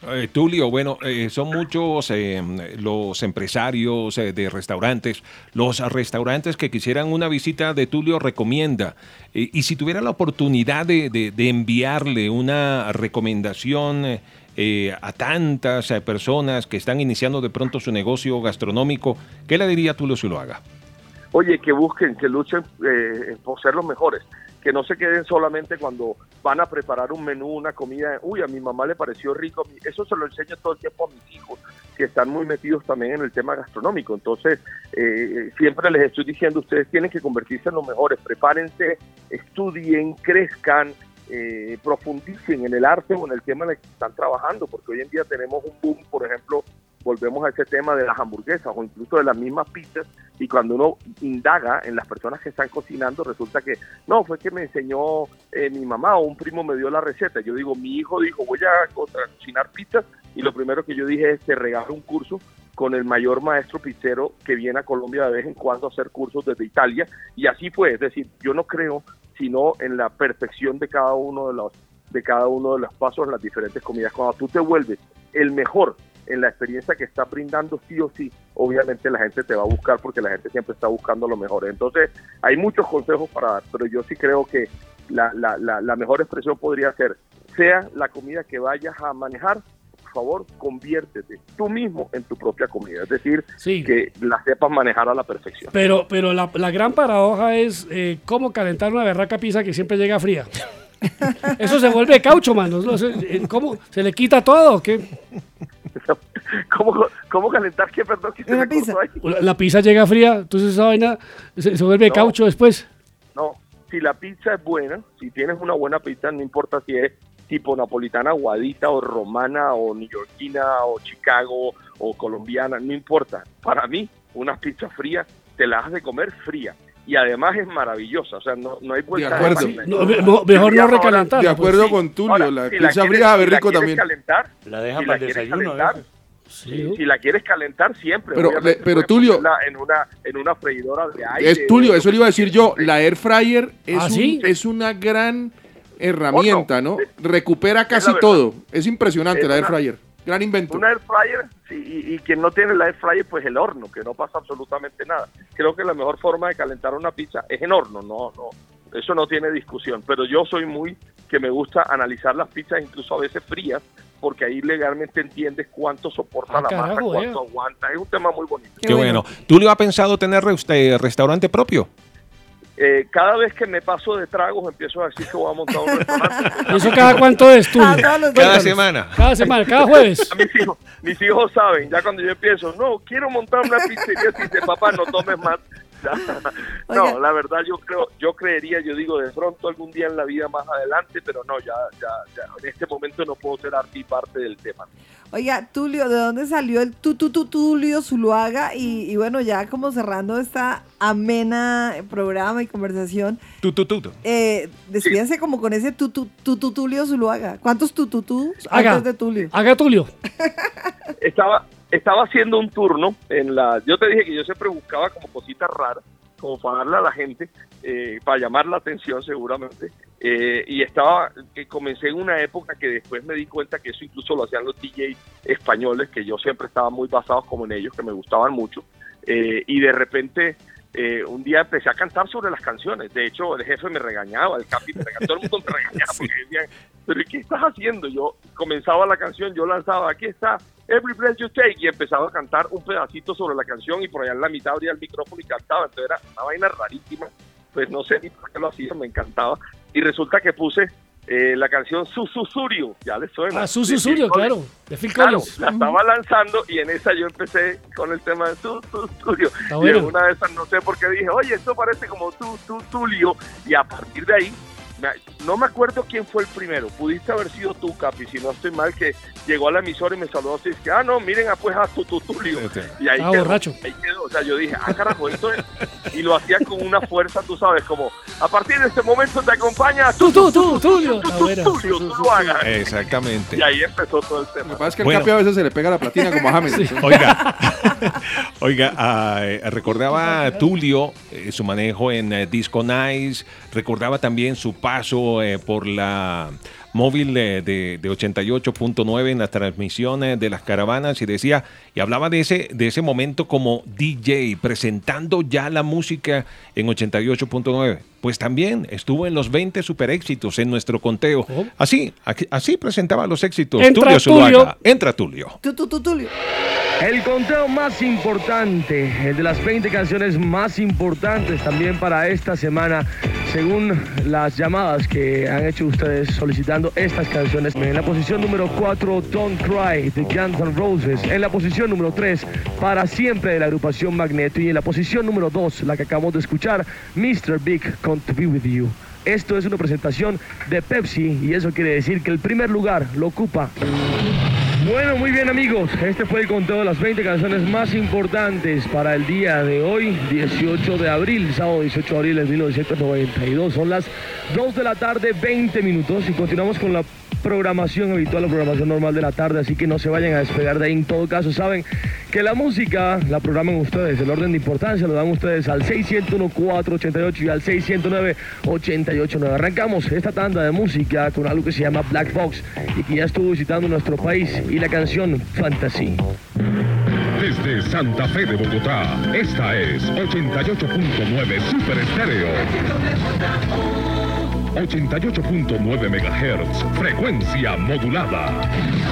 Eh, Tulio, bueno, eh, son muchos eh, los empresarios eh, de restaurantes, los restaurantes que quisieran una visita de Tulio recomienda. Eh, y si tuviera la oportunidad de, de, de enviarle una recomendación eh, eh, a tantas eh, personas que están iniciando de pronto su negocio gastronómico, ¿qué le diría Tulio Zuluaga? Oye, que busquen, que luchen eh, por ser los mejores, que no se queden solamente cuando van a preparar un menú, una comida, uy, a mi mamá le pareció rico, eso se lo enseño todo el tiempo a mis hijos, que están muy metidos también en el tema gastronómico. Entonces, eh, siempre les estoy diciendo, ustedes tienen que convertirse en los mejores, prepárense, estudien, crezcan, eh, profundicen en el arte o en el tema en el que están trabajando, porque hoy en día tenemos un boom, por ejemplo, volvemos a ese tema de las hamburguesas o incluso de las mismas pizzas, y cuando uno indaga en las personas que están cocinando, resulta que no, fue que me enseñó eh, mi mamá o un primo me dio la receta. Yo digo, mi hijo dijo, voy a, a cocinar pizzas, y lo primero que yo dije es, te regalo un curso con el mayor maestro pizzero que viene a Colombia de vez en cuando a hacer cursos desde Italia, y así fue. Es decir, yo no creo sino en la perfección de cada uno de los, de cada uno de los pasos en las diferentes comidas. Cuando tú te vuelves el mejor en la experiencia que está brindando, sí o sí, obviamente la gente te va a buscar, porque la gente siempre está buscando lo mejor. Entonces, hay muchos consejos para dar, pero yo sí creo que la, la, la, la mejor expresión podría ser, sea la comida que vayas a manejar, por favor, conviértete tú mismo en tu propia comida, es decir, sí, que la sepas manejar a la perfección. Pero, pero la, la gran paradoja es eh, cómo calentar una berraca pizza que siempre llega fría. Eso se vuelve caucho, mano. No sé, ¿cómo? ¿Se le quita todo o qué? ¿Cómo, cómo calentar qué, perdón? Que se Una me pizza. cortó ahí. La, la pizza llega fría, entonces esa vaina se, se vuelve No. caucho después. No, si la pizza es buena, si tienes una buena pizza, no importa si es tipo napolitana, aguadita o romana o neoyorquina o Chicago o colombiana, no importa. Para mí, una pizza fría te la has de comer fría. Y además es maravillosa, o sea, no, no hay vuelta De acuerdo. de No, me- mo- mejor no recalentar. De acuerdo Sí. con Tulio, Ahora, la si la pizza quieres- fría sabe si la rico quieres también. calentar, La dejan si para la el quieres desayuno. calentar, ¿eh? si, si la quieres calentar siempre. Pero, obviamente, le- pero, puedes Tulio- ponerla en una en una freidora de aire. Es Tulio, o- eso le iba a decir yo, la air fryer es, ¿Ah, un- sí? es una gran herramienta, ¿no? Recupera la casi verdad. todo. Es impresionante Es la air una- fryer. Gran invento. Una air fryer, sí, y, y quien no tiene la air fryer, pues el horno, que no pasa absolutamente nada. Creo que la mejor forma de calentar una pizza es en horno, no, no, eso no tiene discusión. Pero yo soy muy que me gusta analizar las pizzas, incluso a veces frías, porque ahí legalmente entiendes cuánto soporta Ah, la masa, carajo, cuánto aguanta. Es un tema muy bonito. Qué, bueno. ¿Tulio ha pensado tener usted restaurante propio? Eh, cada vez que me paso de tragos empiezo a decir que voy a montar un restaurante. ¿Y eso cada cuánto es, Tulio? Ah, todos los Cada días. semana. Cada semana, cada jueves. A mis hijos, mis hijos saben, ya cuando yo empiezo, no, quiero montar una pizzería, si dice, papá, no tomes más. Ya. No, Oiga. la verdad yo creo, yo creería, yo digo, de pronto algún día en la vida más adelante, pero no, ya, ya, ya, en este momento no puedo ser arti parte del tema. Oiga, Tulio, ¿de dónde salió el tu, tu, tu, Tulio Zuluaga? Y, y bueno, ya como cerrando esta amena programa y conversación, Tu, tu, tu, tu. eh, despídense como con ese tu, tu, tu, tu, Tulio Zuluaga. ¿Cuántos tu, tu, tu Haga. antes de Tulio? Haga Tulio. Estaba, estaba haciendo un turno en la, yo te dije que yo siempre buscaba como cositas raras, como para darle a la gente, eh, para llamar la atención seguramente, eh, y estaba, que comencé en una época que después me di cuenta que eso incluso lo hacían los D Js españoles, que yo siempre estaba muy basado como en ellos, que me gustaban mucho, eh, y de repente eh, un día empecé a cantar sobre las canciones. De hecho, el jefe me regañaba, el capi me regañaba, todo el mundo me regañaba, porque decían, pero ¿y qué estás haciendo? Yo comenzaba la canción, yo lanzaba, aquí está, Every Breath You Take, y empezaba a cantar un pedacito sobre la canción, y por allá en la mitad abría el micrófono y cantaba. Entonces era una vaina rarísima, pues no sé ni por qué lo hacía, me encantaba. Y resulta que puse eh, la canción Sususurio, ya le suena. Ah, Sususurio, De Phil claro. Collins. De Phil Claro, Collins. la estaba lanzando y en esa yo empecé con el tema de Sususurio. Está Y bueno. en una de esas no sé por qué dije, oye, esto parece como tu, tu, Tulio, y a partir de ahí, me- no me acuerdo quién fue el primero, pudiste haber sido tú, Capi, si no estoy mal, que llegó a la emisora y me saludó así, que, ah, no, miren, ah, pues a tu, tu Tulio. Y ahí Ah, quedó, borracho. ahí quedó, o sea, yo dije, ah, carajo, esto es, y lo hacía con una fuerza, tú sabes, como, a partir de este momento te acompaña Tú, tú, tú, Tulio. Está buena. Tulio, tú lo hagas. Exactamente. Y ahí empezó todo el tema. Lo que pasa es que el Bueno. Capi a veces se le pega la platina como a James. Oiga, oiga, ah, eh, recordaba Tulio eh, su manejo en eh, Disco Nice, recordaba también su paso eh, por la móvil de, de, de ochenta y ocho punto nueve en las transmisiones de las caravanas y decía, y hablaba de ese, de ese momento como D J, presentando ya la música en ochenta y ocho punto nueve. Pues también estuvo en los veinte super éxitos en nuestro conteo. Oh. Así, aquí, así presentaba los éxitos. Entra Tulio Tulio. Zuluaga. Entra Tulio. Tú, tú, tú, Tulio. El conteo más importante, el de las veinte canciones más importantes también para esta semana, según las llamadas que han hecho ustedes solicitando estas canciones. En la posición número cuatro, Don't Cry, de Guns N' Roses. En la posición número tres, Para Siempre, de la agrupación Magneto. Y en la posición número dos, la que acabamos de escuchar, mister Big, con To Be With You. Esto es una presentación de Pepsi y eso quiere decir que el primer lugar lo ocupa. Bueno, muy bien amigos, este fue el conteo de las veinte canciones más importantes para el día de hoy, dieciocho de abril, sábado dieciocho de abril de mil novecientos noventa y dos. Son las dos de la tarde, veinte minutos y continuamos con la programación habitual, la programación normal de la tarde, así que no se vayan a despegar de ahí. En todo caso, saben que la música la programan ustedes, el orden de importancia lo dan ustedes al seis cero uno, cuatro ocho ocho y al seis cero nueve, ocho ocho nueve. Arrancamos esta tanda de música con algo que se llama Black Box y que ya estuvo visitando nuestro país, y la canción Fantasy. Desde Santa Fe de Bogotá, esta es ochenta y ocho punto nueve Super Estéreo. ochenta y ocho punto nueve megahertz, frecuencia modulada.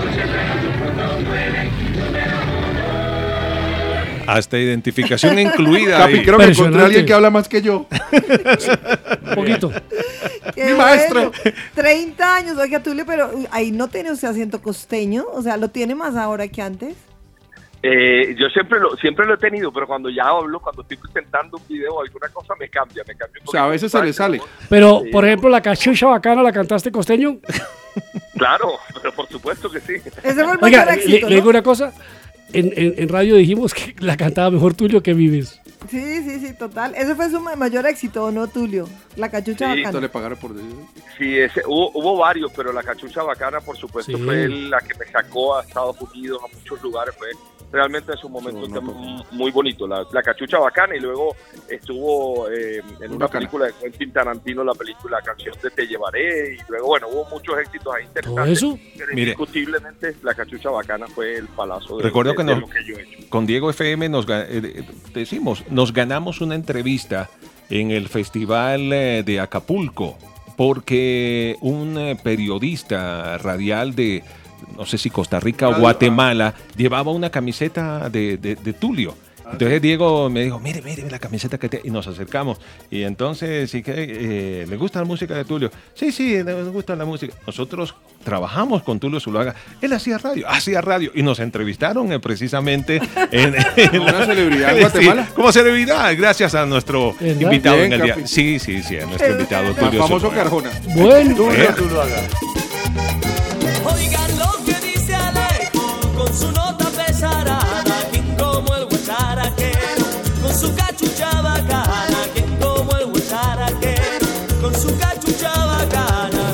Hasta identificación incluida. Capi, ahí. creo que encontré a alguien que habla más que yo. Un poquito. Mi maestro. treinta años, oiga, Tulio, pero ahí no tiene usted acento costeño, o sea, ¿lo tiene más ahora que antes? Eh, yo siempre lo siempre lo he tenido, pero cuando ya hablo, cuando estoy presentando un video o alguna cosa, me cambia, me cambia un O sea, a veces se le sale. Pero, Sí. por ejemplo, la cachucha bacana, ¿la cantaste costeño? Claro, pero por supuesto que sí. Ese fue el Oiga, mayor le, éxito, le ¿no? digo una cosa. En, en, en radio dijimos que la cantaba mejor Tulio que Vives. Sí, sí, sí, total. Ese fue su ma- mayor éxito, ¿o no, Tulio? La cachucha Sí, bacana. le pagaron por decir. Sí, ese, hubo, hubo varios, pero la cachucha bacana, por supuesto, Sí. fue la que me sacó a Estados Unidos, a muchos lugares. Fue realmente en su momento un tema muy bonito, la, la cachucha bacana. Y luego estuvo eh, en una Bacana. película de Quentin Tarantino, la película Canción de Te Llevaré. Y luego, bueno, hubo muchos éxitos ahí interesantes. ¿Todo eso? Pero Mire. indiscutiblemente la cachucha bacana fue el palazo de, Recuerdo de- que de nos- lo que yo he hecho. Con Diego F M nos ga- eh, decimos, nos ganamos una entrevista en el Festival eh, de Acapulco porque un eh, periodista radial de, no sé si Costa Rica o Radio, Guatemala, llevaba una camiseta de, de- de Tulio. Entonces Diego me dijo, mire, mire la camiseta que tiene. Y nos acercamos. Y entonces, sí que eh, ¿le gusta la música de Tulio? Sí, sí, le gusta la música. Nosotros trabajamos con Tulio Zuluaga. Él hacía radio, hacía radio. Y nos entrevistaron eh, precisamente en, en ¿Una la- celebridad en Sí, Guatemala? como celebridad, gracias a nuestro ¿Verdad? invitado Bien, en el día. Capi. Sí, sí, sí, a nuestro invitado El Tulio famoso Zuluaga. Carjona. Bueno. Eh, Oigan lo que dice Aleco con su nota pesarada, quien como el guacharaquero, con su cachucha bacana, quien como el guacharaquero, con su cachucha bacana.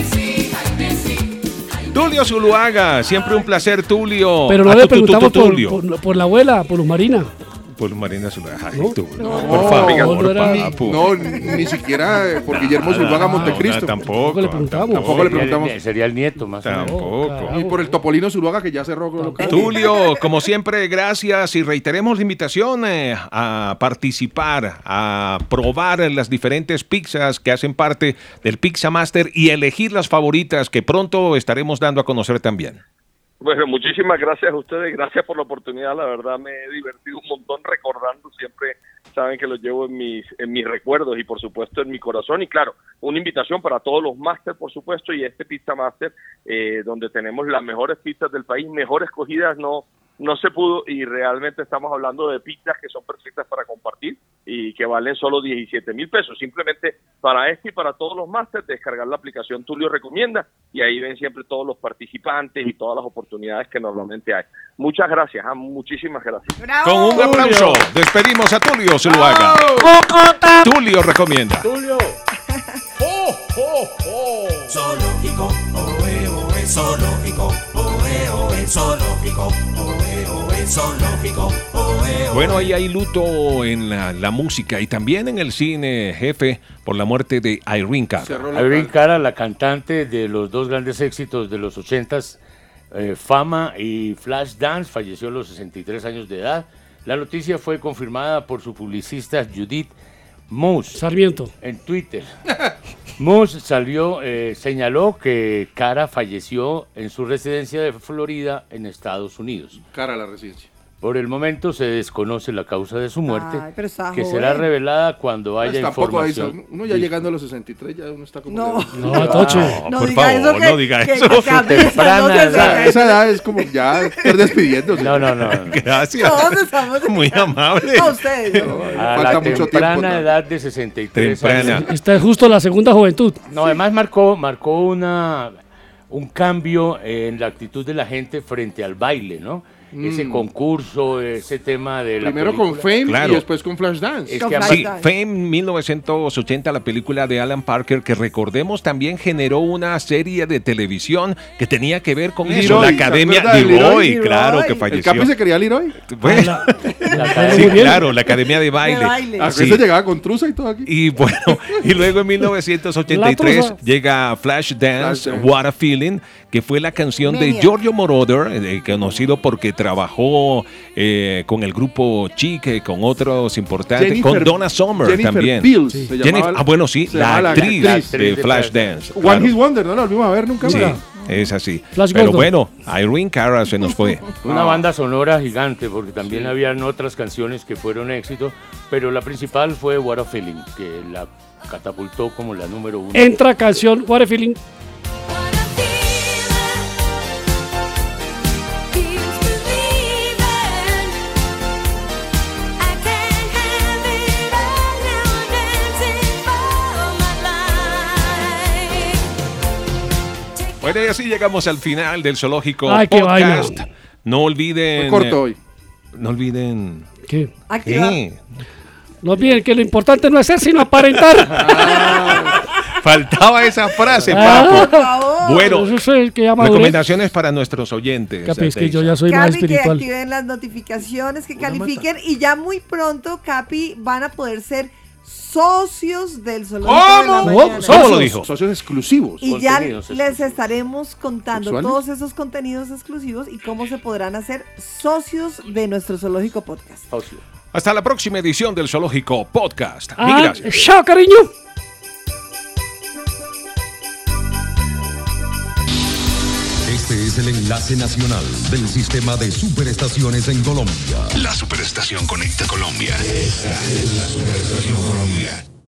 Tulio Zuluaga, siempre un placer, Tulio. Pero no A le tu, tu, tu, preguntamos tu, por, Tulio. por, por la abuela, por Luz Marina. Por Marina Zuluaga. Ay, No. tú, no, No, por favor, no por era- papu. No, ni siquiera eh, por Guillermo Zuluaga No, Montecristo. tampoco. le preguntamos. Tampoco le Sería el- preguntamos. Sería el nieto, más o menos. Tampoco. carajo. Y por el Topolino Zuluaga, que ya cerró con local. Tulio, como siempre, gracias y reiteremos la invitación eh, a participar, a probar las diferentes pizzas que hacen parte del Pizza Master y elegir las favoritas que pronto estaremos dando a conocer también. Bueno, muchísimas gracias a ustedes, gracias por la oportunidad, la verdad me he divertido un montón recordando, siempre saben que los llevo en mis en mis recuerdos y por supuesto en mi corazón, y claro, una invitación para todos los máster, por supuesto, y este Pizza Master, eh, donde tenemos las mejores pizzas del país, mejor escogidas no no se pudo, y realmente estamos hablando de pizzas que son perfectas para compartir y que valen solo diecisiete mil pesos. Simplemente para este y para todos los másteres, descargar la aplicación Tulio Recomienda y ahí ven siempre todos los participantes y todas las oportunidades que normalmente hay. Muchas gracias, ah, muchísimas gracias. ¡Bravo! Con un aplauso, despedimos a Tulio Zuluaga. Tulio Recomienda. Tulio. ¡Oh, oh, oh! Zoológico, oe, oe, zoológico, oe, oe, zoológico, oe, oe. el zoológico. Oe, oe. Bueno, ahí hay luto en la, la música y también en el cine, jefe, por la muerte de Irene Cara. Irene Cara, la cantante de los dos grandes éxitos de los ochentas, eh, Fama y Flashdance, falleció a los sesenta y tres años de edad. La noticia fue confirmada por su publicista Judith Moose Sarmiento en Twitter. Moose salió, eh, señaló que Cara falleció en su residencia de Florida en Estados Unidos. Cara a la residencia. Por el momento se desconoce la causa de su muerte, Ay, pero está que joven. será revelada cuando haya Tampoco hay, información. uno ya llegando a los sesenta y tres, ya uno está como... No. de- No, Tocho. No por diga favor, eso que- no diga que- eso. que cabeza, Temprana no se edad. sabe. Esa edad es como ya estar despidiéndose. No, no, no. Gracias. Todos estamos... Muy amable. A ustedes. ¿no? A Falta la mucho tiempo, temprana ¿no? edad de sesenta y tres Temprana. años. Esta es justo la segunda juventud. No, además marcó, marcó una, un cambio en la actitud de la gente frente al baile, ¿no? Ese Mm. concurso, ese tema de la Primero con película. Fame Claro. y después con Flashdance. Es Con que ambas- Sí, Flashdance. Fame mil novecientos ochenta, la película de Alan Parker, que recordemos también generó una serie de televisión que tenía que ver con eso. Leroy, La ¿se academia acuerda de Leroy, Leroy? claro, Leroy. que ¿El falleció. Capi se quería Leroy? Bueno, la- sí, Muy bien. claro, la academia de baile. De baile. A Sí. veces llegaba con truza y todo aquí. Y bueno, y luego en mil novecientos ochenta y tres La truza. llega Flashdance, Flashdance. What a Feeling, que fue la canción de Maniac. Giorgio Moroder, eh, conocido porque trabajó eh, con el grupo Chic, eh, con otros importantes, Jennifer- con Donna Summer Jennifer también. Beals Sí. se Jennifer- llamaba- ah, bueno, sí, se la llamaba actriz, la de, actriz de Flashdance. One claro. Hit Wonder, ¿no? La volvimos a ver nunca. Sí, ¿verdad? es así. Flash Pero Gordon. bueno, Irene Cara se nos fue. Una banda sonora gigante, porque también habían otras canciones que fueron éxito, pero la principal fue What a Feeling, que la catapultó como la número uno. Entra canción What a Feeling. Bueno, y así llegamos al final del Zoológico Ay, qué Podcast. vaina. No olviden... Fue corto hoy. No olviden... ¿Qué? Aquí va. ¿Qué? No olviden que lo importante no es ser, sino aparentar. Faltaba esa frase, Ah. papo. Por favor. Bueno, Eso es el que llama Durez. recomendaciones para nuestros oyentes. Capi, es que Teis. yo ya soy más Capi, que espiritual. activen las notificaciones, que califiquen y ya muy pronto, Capi, van a poder ser socios del Zoológico de la ¿Cómo? Mañana. ¿Cómo lo dijo? Socios exclusivos. Y ya Contenidos les estaremos contando ¿Sexuales? todos esos contenidos exclusivos y cómo se podrán hacer socios de nuestro Zoológico Podcast. Socio. Hasta la próxima edición del Zoológico Podcast. Mil Ah, gracias. chao, cariño. Este es el enlace nacional del sistema de superestaciones en Colombia. La superestación conecta Colombia. Esta es la superestación.